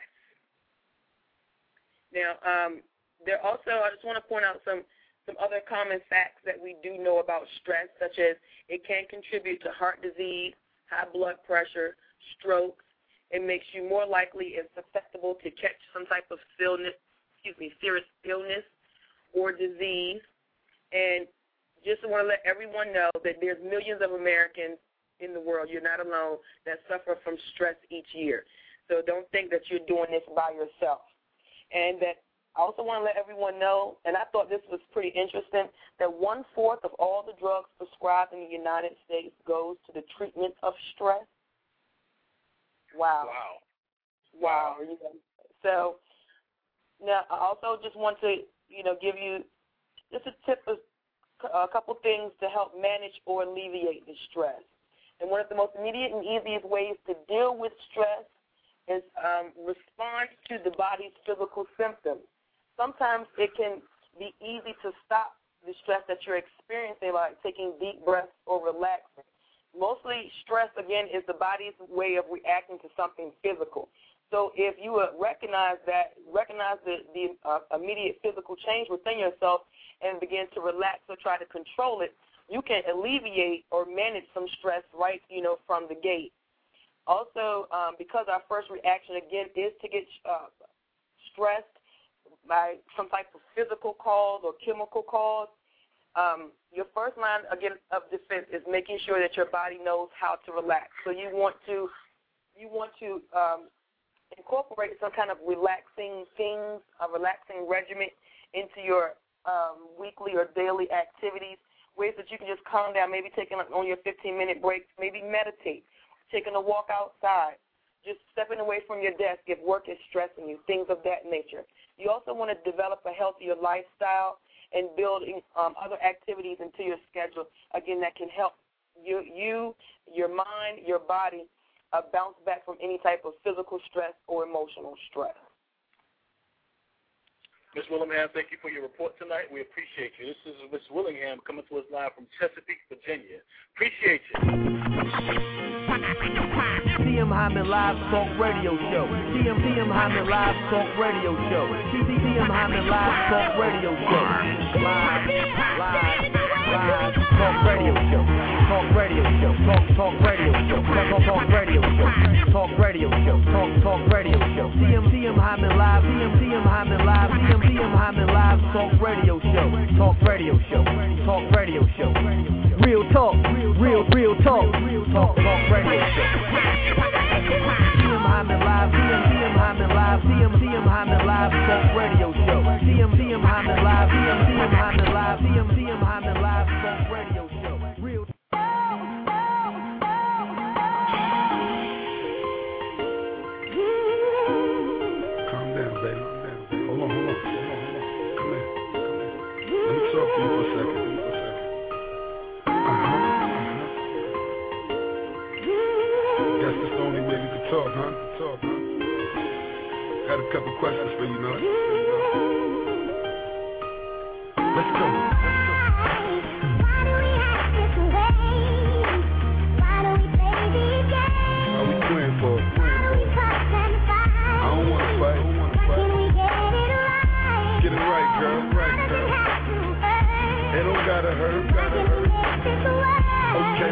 Now, there also, I just want to point out some other common facts that we do know about stress, such as it can contribute to heart disease, high blood pressure, strokes. It makes you more likely and susceptible to catch some type of serious illness or disease. And just want to let everyone know that there's millions of Americans in the world, you're not alone, that suffer from stress each year. So don't think that you're doing this by yourself. And that I also want to let everyone know, and I thought this was pretty interesting, that 1/4 of all the drugs prescribed in the United States goes to the treatment of stress. Wow. So now I also just want to, give you just a tip of a couple things to help manage or alleviate the stress. And one of the most immediate and easiest ways to deal with stress is respond to the body's physical symptoms. Sometimes it can be easy to stop the stress that you're experiencing, like taking deep breaths or relaxing. Mostly stress, again, is the body's way of reacting to something physical. So if you would recognize the immediate physical change within yourself and begin to relax or try to control it, you can alleviate or manage some stress right, from the gate. Also, because our first reaction, again, is to get stressed by some type of physical cause or chemical cause, your first line, again, of defense is making sure that your body knows how to relax. So you want to incorporate some kind of relaxing things, a relaxing regimen into your weekly or daily activities, ways that you can just calm down, maybe taking on your 15-minute breaks, maybe meditate, taking a walk outside, just stepping away from your desk if work is stressing you, things of that nature. You also want to develop a healthier lifestyle and building other activities into your schedule, again, that can help you, your mind, your body bounce back from any type of physical stress or emotional stress. Ms. Willingham, thank you for your report tonight. We appreciate you. This is Ms. Willingham coming to us live from Chesapeake, Virginia. Appreciate you. TM Hyman Live Talk Radio Show. TM Hyman Live Talk Radio Show. TM Hyman Live Talk Radio Show. Live Talk Radio Show. Talk Radio Show. Talk Radio Show. Talk Radio Show. Talk Radio Show. Talk Radio Show. TM Hyman Live. TM Hyman Live. TM Hyman Live Talk Radio Show. Talk Radio Show. Talk Radio Show. Real talk. Real talk. Talk Radio Show. TM Hyman Live. TM Hyman Live. TM Hyman Live Talk Radio Show. TM Hyman Live. TM Hyman Live. TM Hyman Live Talk Radio Show. Real. Calm down, baby. Hold on. Come here. Let me talk to you for a second. Guess that's the only way we can talk, huh? Got a couple questions for you, now. Let's go. How we playing for? I don't wanna fight. Get it right, girl. It don't gotta hurt. Okay.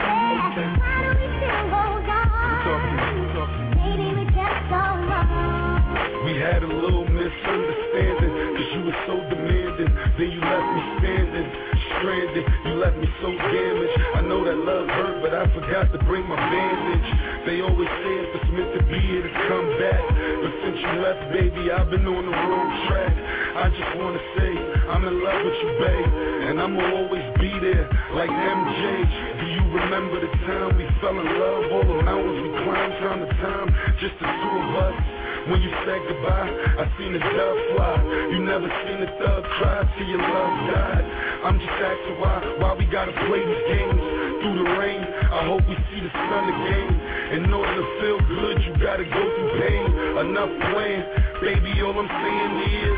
We had a little misunderstanding, cause you were so demanding. Then you left me standing, stranded. You left me so damaged. I know that love hurt, but I forgot to bring my bandage. They always say if it's meant to be, it'll come back. But since you left, baby, I've been on the wrong track. I just wanna say, I'm in love with you, babe. And I'ma always be there, like MJ. Do you remember the time we fell in love? All the mountains we climbed time to time, just the two of us. When you said goodbye, I seen a dove fly. You never seen a thug cry till your love died. I'm just asking why we gotta play these games through the rain. I hope we see the sun again. In order to feel good, you gotta go through pain. Enough playing, baby, all I'm saying is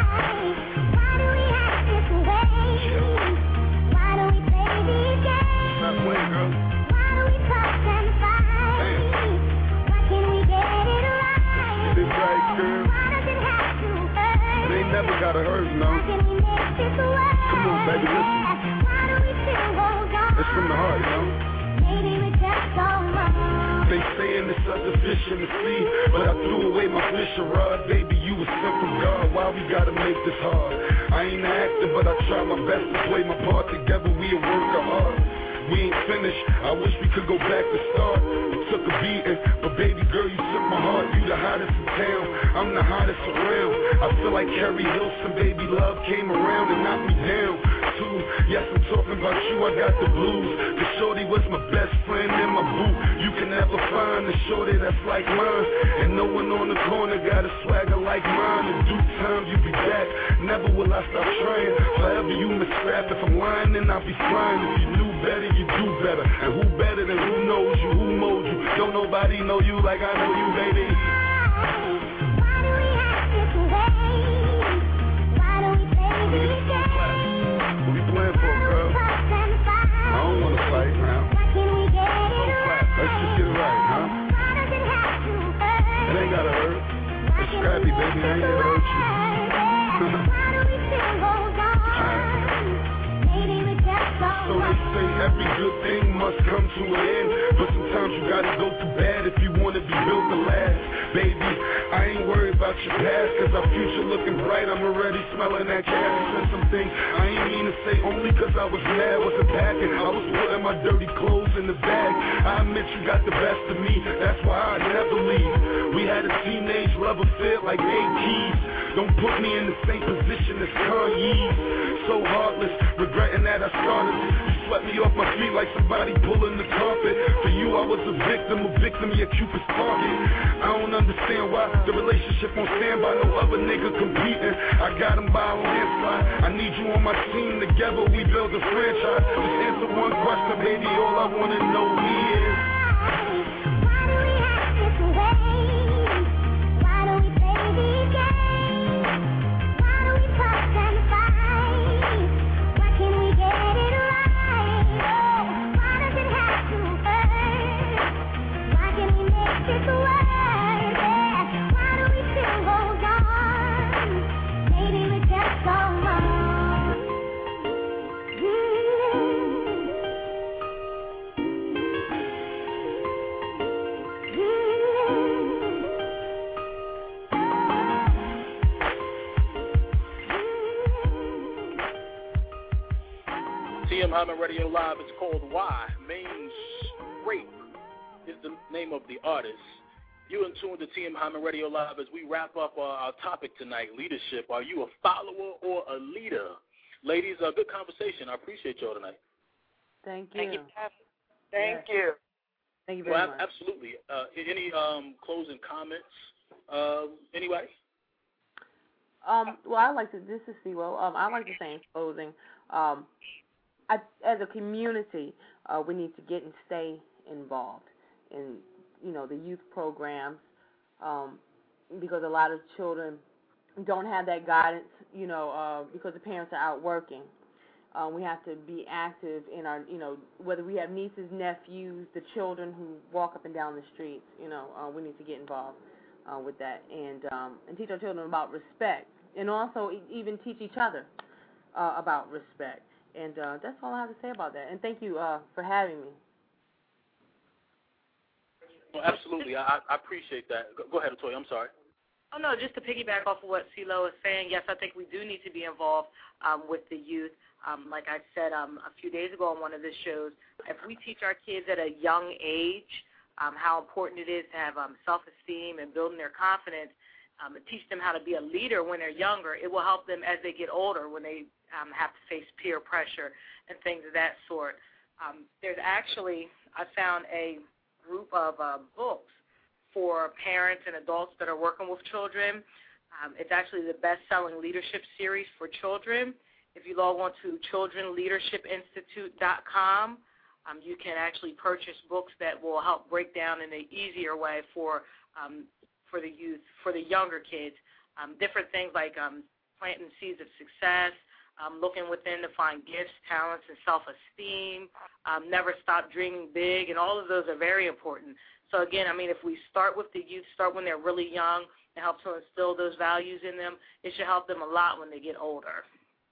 stop playing, girl. Get it right, girl. It ain't never gotta hurt, no. Come on, baby, listen. It's from the heart, you know. They saying it's other fish in the sea, but I threw away my fishing rod. Baby, you was sent from God. Why we gotta make this hard? I ain't an actor, but I try my best to play my part. Together we a work of art. We ain't finished, I wish we could go back to start. It took a beating, but baby girl, you took my heart. You the hottest in town, I'm the hottest around. I feel like Carrie Hilson, baby, love came around and knocked me down too. Yes, I'm talking about you, I got the blues. The shorty was my best friend in my boot. You can never find a shorty that's like mine. And no one on the corner got a swagger like mine. In due time, you be back, never will I stop trying. Forever you misrap, if I'm lying, then I'll be flying. If you knew better, you do better. And who better than who knows you, who mold you? Don't nobody know you like I know you, baby. Why do we have this way? Why do we play these games? happy, baby. I ain't here to hurt you. So they say every good thing must come to an end, but sometimes you gotta go through bad if you wanna be built to last. Baby, I ain't worried about your past, cause our future looking bright. I'm already smelling that gas. You said some things I ain't mean to say only cause I was mad. Wasn't packing, I was putting my dirty clothes in the bag. I admit you got the best of me, that's why I never leave. We had a teenage love affair like 8 keys. Don't put me in the same position as Kanye's. So heartless, regretting that I started. You swept me off my feet like somebody pulling the carpet. For you I was a victim of your Cupid's target. I don't understand why the relationship won't stand by no other nigga competing. I got him by a landslide. I need you on my team, together we build a franchise. Just answer one question, baby, all I wanna know is TM Hyman Radio Live. It's called Why. Main Rape is the name of the artist. You in tune to TM Hyman Radio Live as we wrap up our topic tonight, leadership. Are you a follower or a leader? Ladies, good conversation. I appreciate y'all tonight. Thank you. Thank you. Thank you. Thank you very much. Absolutely. Any closing comments? Anybody? Well, I like to. This is Sewell. I like to say in closing, as a community, we need to get and stay involved in, the youth programs, because a lot of children don't have that guidance, because the parents are out working. We have to be active in our, whether we have nieces, nephews, the children who walk up and down the streets, we need to get involved with that and teach our children about respect, and also even teach each other about respect. And that's all I have to say about that. And thank you for having me. Well, absolutely. I appreciate that. Go ahead, Latoya. I'm sorry. Oh, no, just to piggyback off of what CeeLo is saying, yes, I think we do need to be involved with the youth. Like I said a few days ago on one of the shows, if we teach our kids at a young age how important it is to have self-esteem and building their confidence, and teach them how to be a leader when they're younger, it will help them as they get older when they have to face peer pressure and things of that sort. There's actually, I found a group of books for parents and adults that are working with children. It's actually the best-selling leadership series for children. If you log on to childrenleadershipinstitute.com, you can actually purchase books that will help break down in an easier way for the youth, for the younger kids, different things like planting seeds of success, looking within to find gifts, talents, and self-esteem, never stop dreaming big, and all of those are very important. So, again, if we start with the youth, start when they're really young, and help to instill those values in them, it should help them a lot when they get older.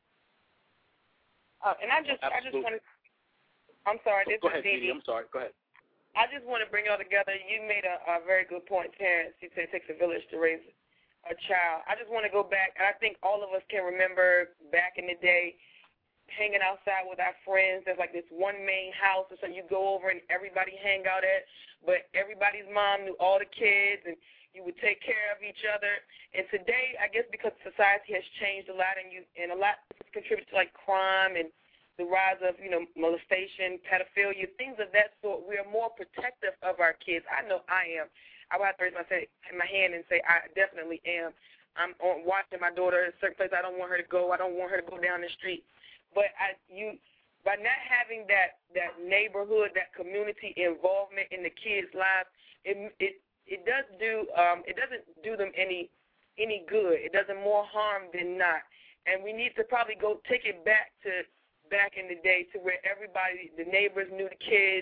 And I just want to, I'm sorry, this Go is ahead, Dee Dee. I'm sorry. Go ahead. I just want to bring y'all together. You made a very good point, Terrence. You said it takes a village to raise a child. I just want to go back, and I think all of us can remember back in the day hanging outside with our friends. There's like this one main house, and so you go over and everybody hang out at, but everybody's mom knew all the kids, and you would take care of each other. And today, I guess because society has changed a lot, and a lot contributes to like crime and the rise of, molestation, pedophilia, things of that sort. We are more protective of our kids. I know I am. I would have to raise my hand and say I definitely am. I'm watching my daughter in a certain place I don't want her to go. I don't want her to go down the street. But by not having that neighborhood, that community involvement in the kids' lives, it doesn't do them any good. It does them more harm than not. And we need to probably go take it back in the day to where everybody, the neighbors knew the kids,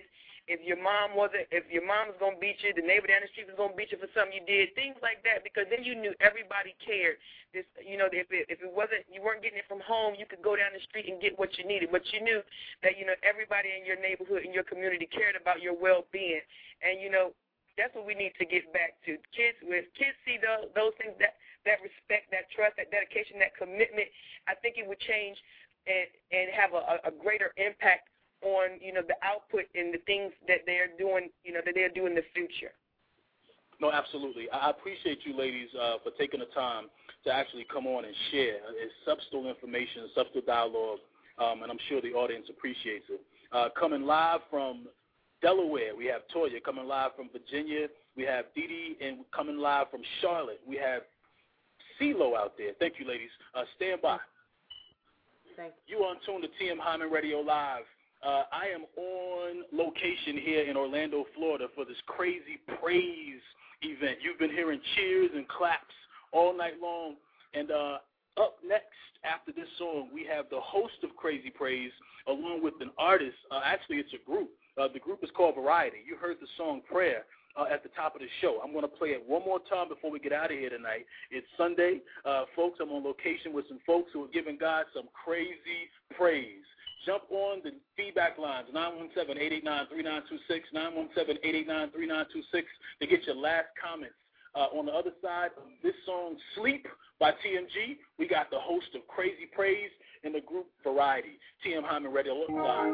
if your mom was gonna beat you, the neighbor down the street was gonna beat you for something you did, things like that, because then you knew everybody cared. This, you know, if it wasn't, you weren't getting it from home, you could go down the street and get what you needed, but you knew that, you know, everybody in your neighborhood, in your community cared about your well-being, and, you know, that's what we need to get back to. Kids see those things, that respect, that trust, that dedication, that commitment, I think it would change and have a greater impact on, you know, the output and the things that they're doing, you know, that they'll do in the future. No, absolutely. I appreciate you ladies for taking the time to actually come on and share. It's substantial information, substantial dialogue, and I'm sure the audience appreciates it. Coming live from Delaware, we have Toya. Coming live from Virginia, we have Dee Dee. And coming live from Charlotte, we have CeeLo out there. Thank you, ladies. Stand by. Thank you. You are tuned to TM Hyman Radio Live. I am on location here in Orlando, Florida for this Crazy Praise event. You've been hearing cheers and claps all night long. And up next, after this song, we have the host of Crazy Praise along with an artist. Actually, it's a group. The group is called Variety. You heard the song Prayer at the top of the show. I'm going to play it one more time before we get out of here tonight. It's Sunday. Folks, I'm on location with some folks who are giving God some crazy praise. Jump on the feedback lines, 917-889-3926, 917-889-3926 to get your last comments. On the other side of this song, Sleep by TMG, we got the host of Crazy Praise and the group Variety. TM Hyman Radio Live.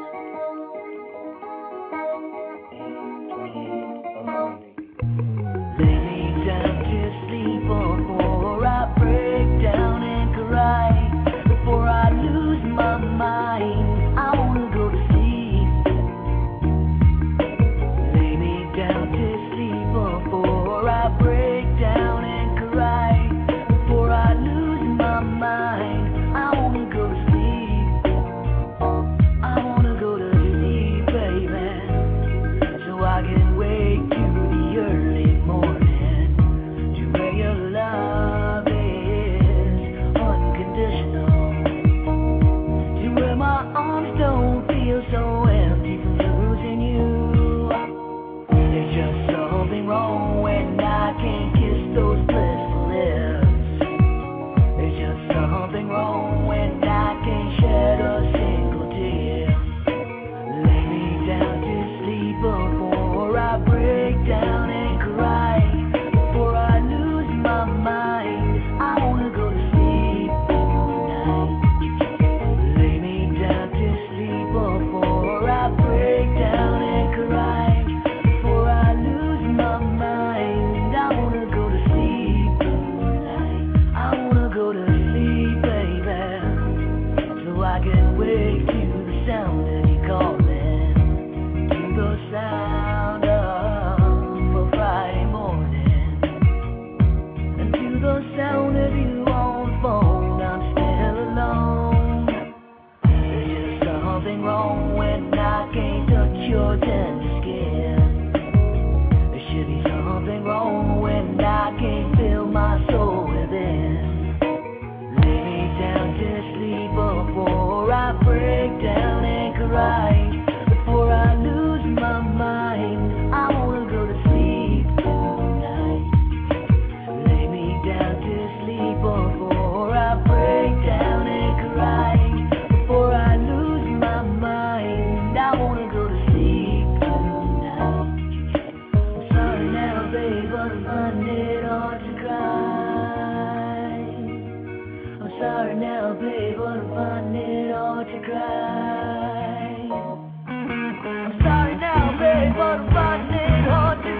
Lay me down to sleep before I break down and cry, before I lose my mind. I wanna go to sleep. Lay me down to sleep before I break down and cry, before I lose my mind. I wanna go to sleep. I wanna go to sleep, baby, so I can wake to the early morning, to where your love is unconditional, to where my arms don't feel so empty from losing you. There's just something wrong when I can't kiss those blissful lips. There's just something wrong when I can't shed a single tear. Lay me down to sleep before I break down and cry, before I lose my mind. I wanna go to sleep tonight. Lay me down to sleep before I break down and cry, before I lose my mind. I wanna go to sleep tonight. I wanna go to sleep, baby, so I can wake to the sound of you calling, to the sound of a Friday morning, and to the sound of you on the phone. I'm still alone. There's just something wrong when I can't touch your tender skin. There should be something wrong when I can't feel my soul within. Lay me down to sleep before I break down and cry, before I lose my mind. I wanna go to sleep tonight. Lay me down to sleep before I break down and cry, before I lose my mind. I wanna go to sleep tonight. I'm sorry now, babe, but I'm finding it hard to cry. I'm sorry now, babe, but I'm finding it hard to cry. I'm sorry now, babe, but I'm finding it hard to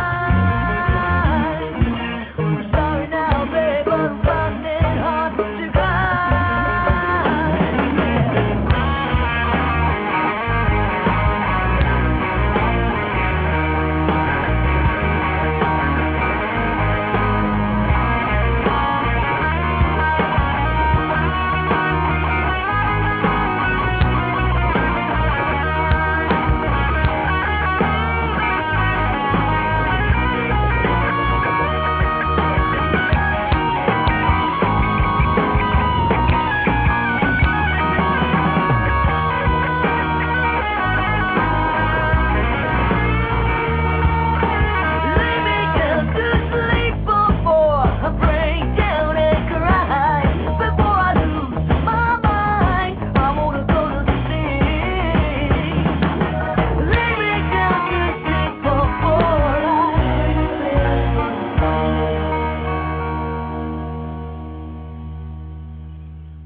cry. I'm sorry now, babe, but I'm finding it hard to cry.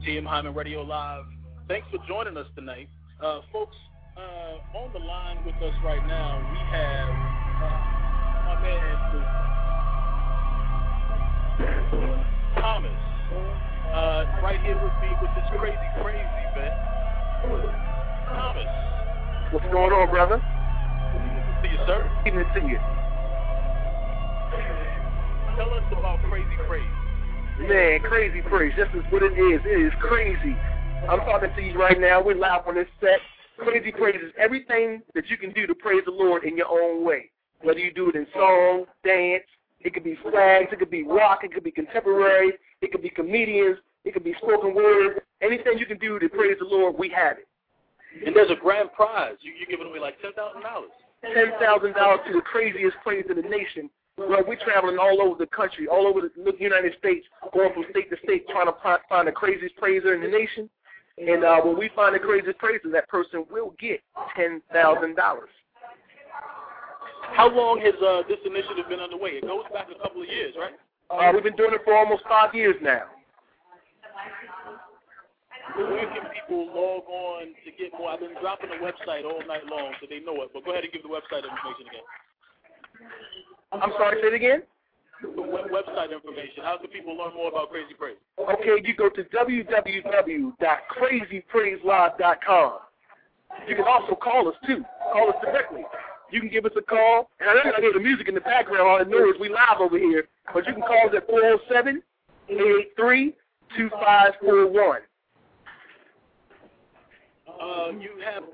TM Hyman Radio Live. Thanks for joining us tonight. Folks, on the line with us right now, we have my man Thomas right here with me with this crazy man. Thomas. What's going on, brother? See you, sir. Evening to you. Tell us about Crazy Praise. Man, Crazy Praise, this is what it is. It is crazy. I'm talking to you right now. We're live on this set. Crazy Praise is everything that you can do to praise the Lord in your own way. Whether you do it in song, dance, it could be flags, it could be rock, it could be contemporary, it could be comedians, it could be spoken word. Anything you can do to praise the Lord, we have it. And there's a grand prize. You're giving away like $10,000. $10,000 to the craziest praise in the nation. Well, we're traveling all over the country, all over the United States, going from state to state, trying to find the craziest praiser in the nation. And when we find the craziest praiser, that person will get $10,000. How long has this initiative been underway? It goes back a couple of years, right? We've been doing it for almost 5 years now. Where can people log on to get more? I've been dropping the website all night long, so they know it. But go ahead and give the website information again. I'm sorry, say it again? The website information. How can people learn more about Crazy Praise? Okay, you go to www.crazypraiselive.com. You can also call us, too. Call us directly. You can give us a call. And I know I hear the music in the background. All I know is we live over here. But you can call us at 407-883-2541. You have...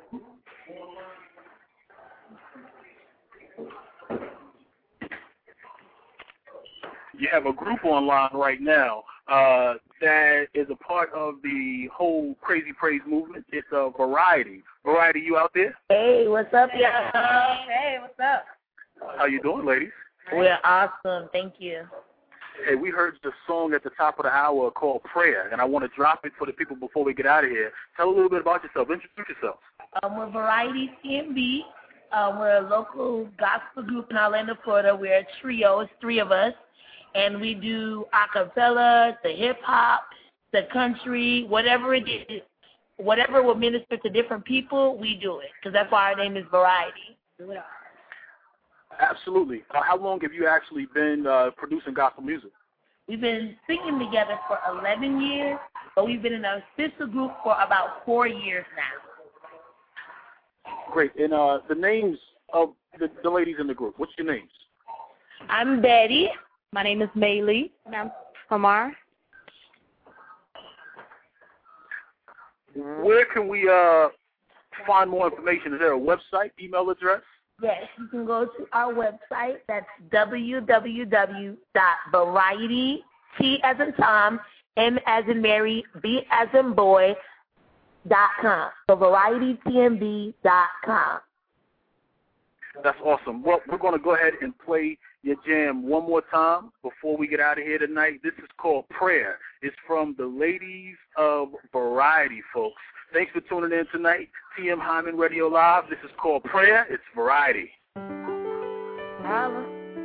You have a group online right now that is a part of the whole Crazy Praise movement. It's a Variety. Variety, you out there? Hey, what's up, y'all? Hey, what's up? How you doing, ladies? We're awesome. Thank you. Hey, we heard the song at the top of the hour called Prayer, and I want to drop it for the people before we get out of here. Tell a little bit about yourself. Introduce yourself. We're Variety TMB. We're a local gospel group in Orlando, Florida. We're a trio. It's 3 of us. And we do a cappella, the hip-hop, the country, whatever it is, whatever will minister to different people, we do it, because that's why our name is Variety. Absolutely. How long have you actually been producing gospel music? We've been singing together for 11 years, but we've been in a sister group for about 4 years now. Great. And the names of the ladies in the group, what's your names? I'm Betty. My name is Maylee. And I'm Hamar. Where can we find more information? Is there a website, email address? Yes, you can go to our website. That's www.variety, T as in Tom, M as in Mary, B as in boy, .com. So varietytmb.com. That's awesome. Well, we're going to go ahead and play your jam one more time before we get out of here tonight. This is called Prayer. It's from the ladies of Variety, folks. Thanks for tuning in tonight. TM Hyman Radio Live. This is called Prayer. It's Variety. Holla.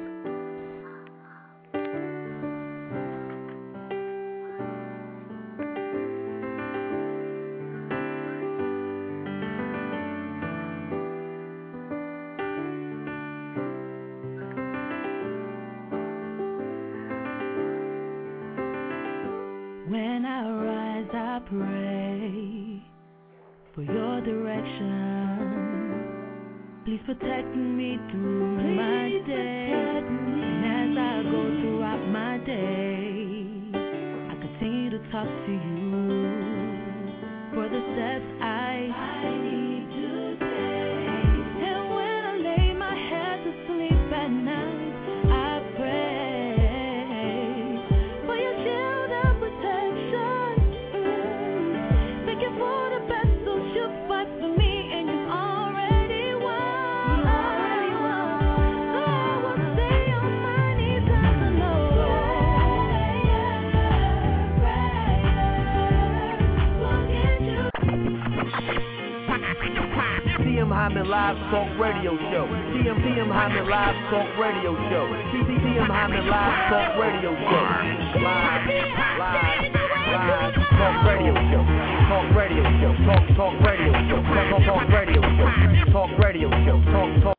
When I rise, I pray for your direction. Please protect me through my day. And as I go throughout my day, I continue to talk to you for the steps I need to take. And when I lay my head to sleep at night, I pray for your shield and protection. Thank you for the battles you fight for me, and you already won. So I will stay on my knees as the TM Hyman Live Talk Radio Show. TM Hyman Live Talk Radio Show. TM Hyman Live Talk Radio Show. Live Talk talk radio show. Talk radio show. Talk radio show. Talk radio show. Talk radio show. Talk radio show. Talk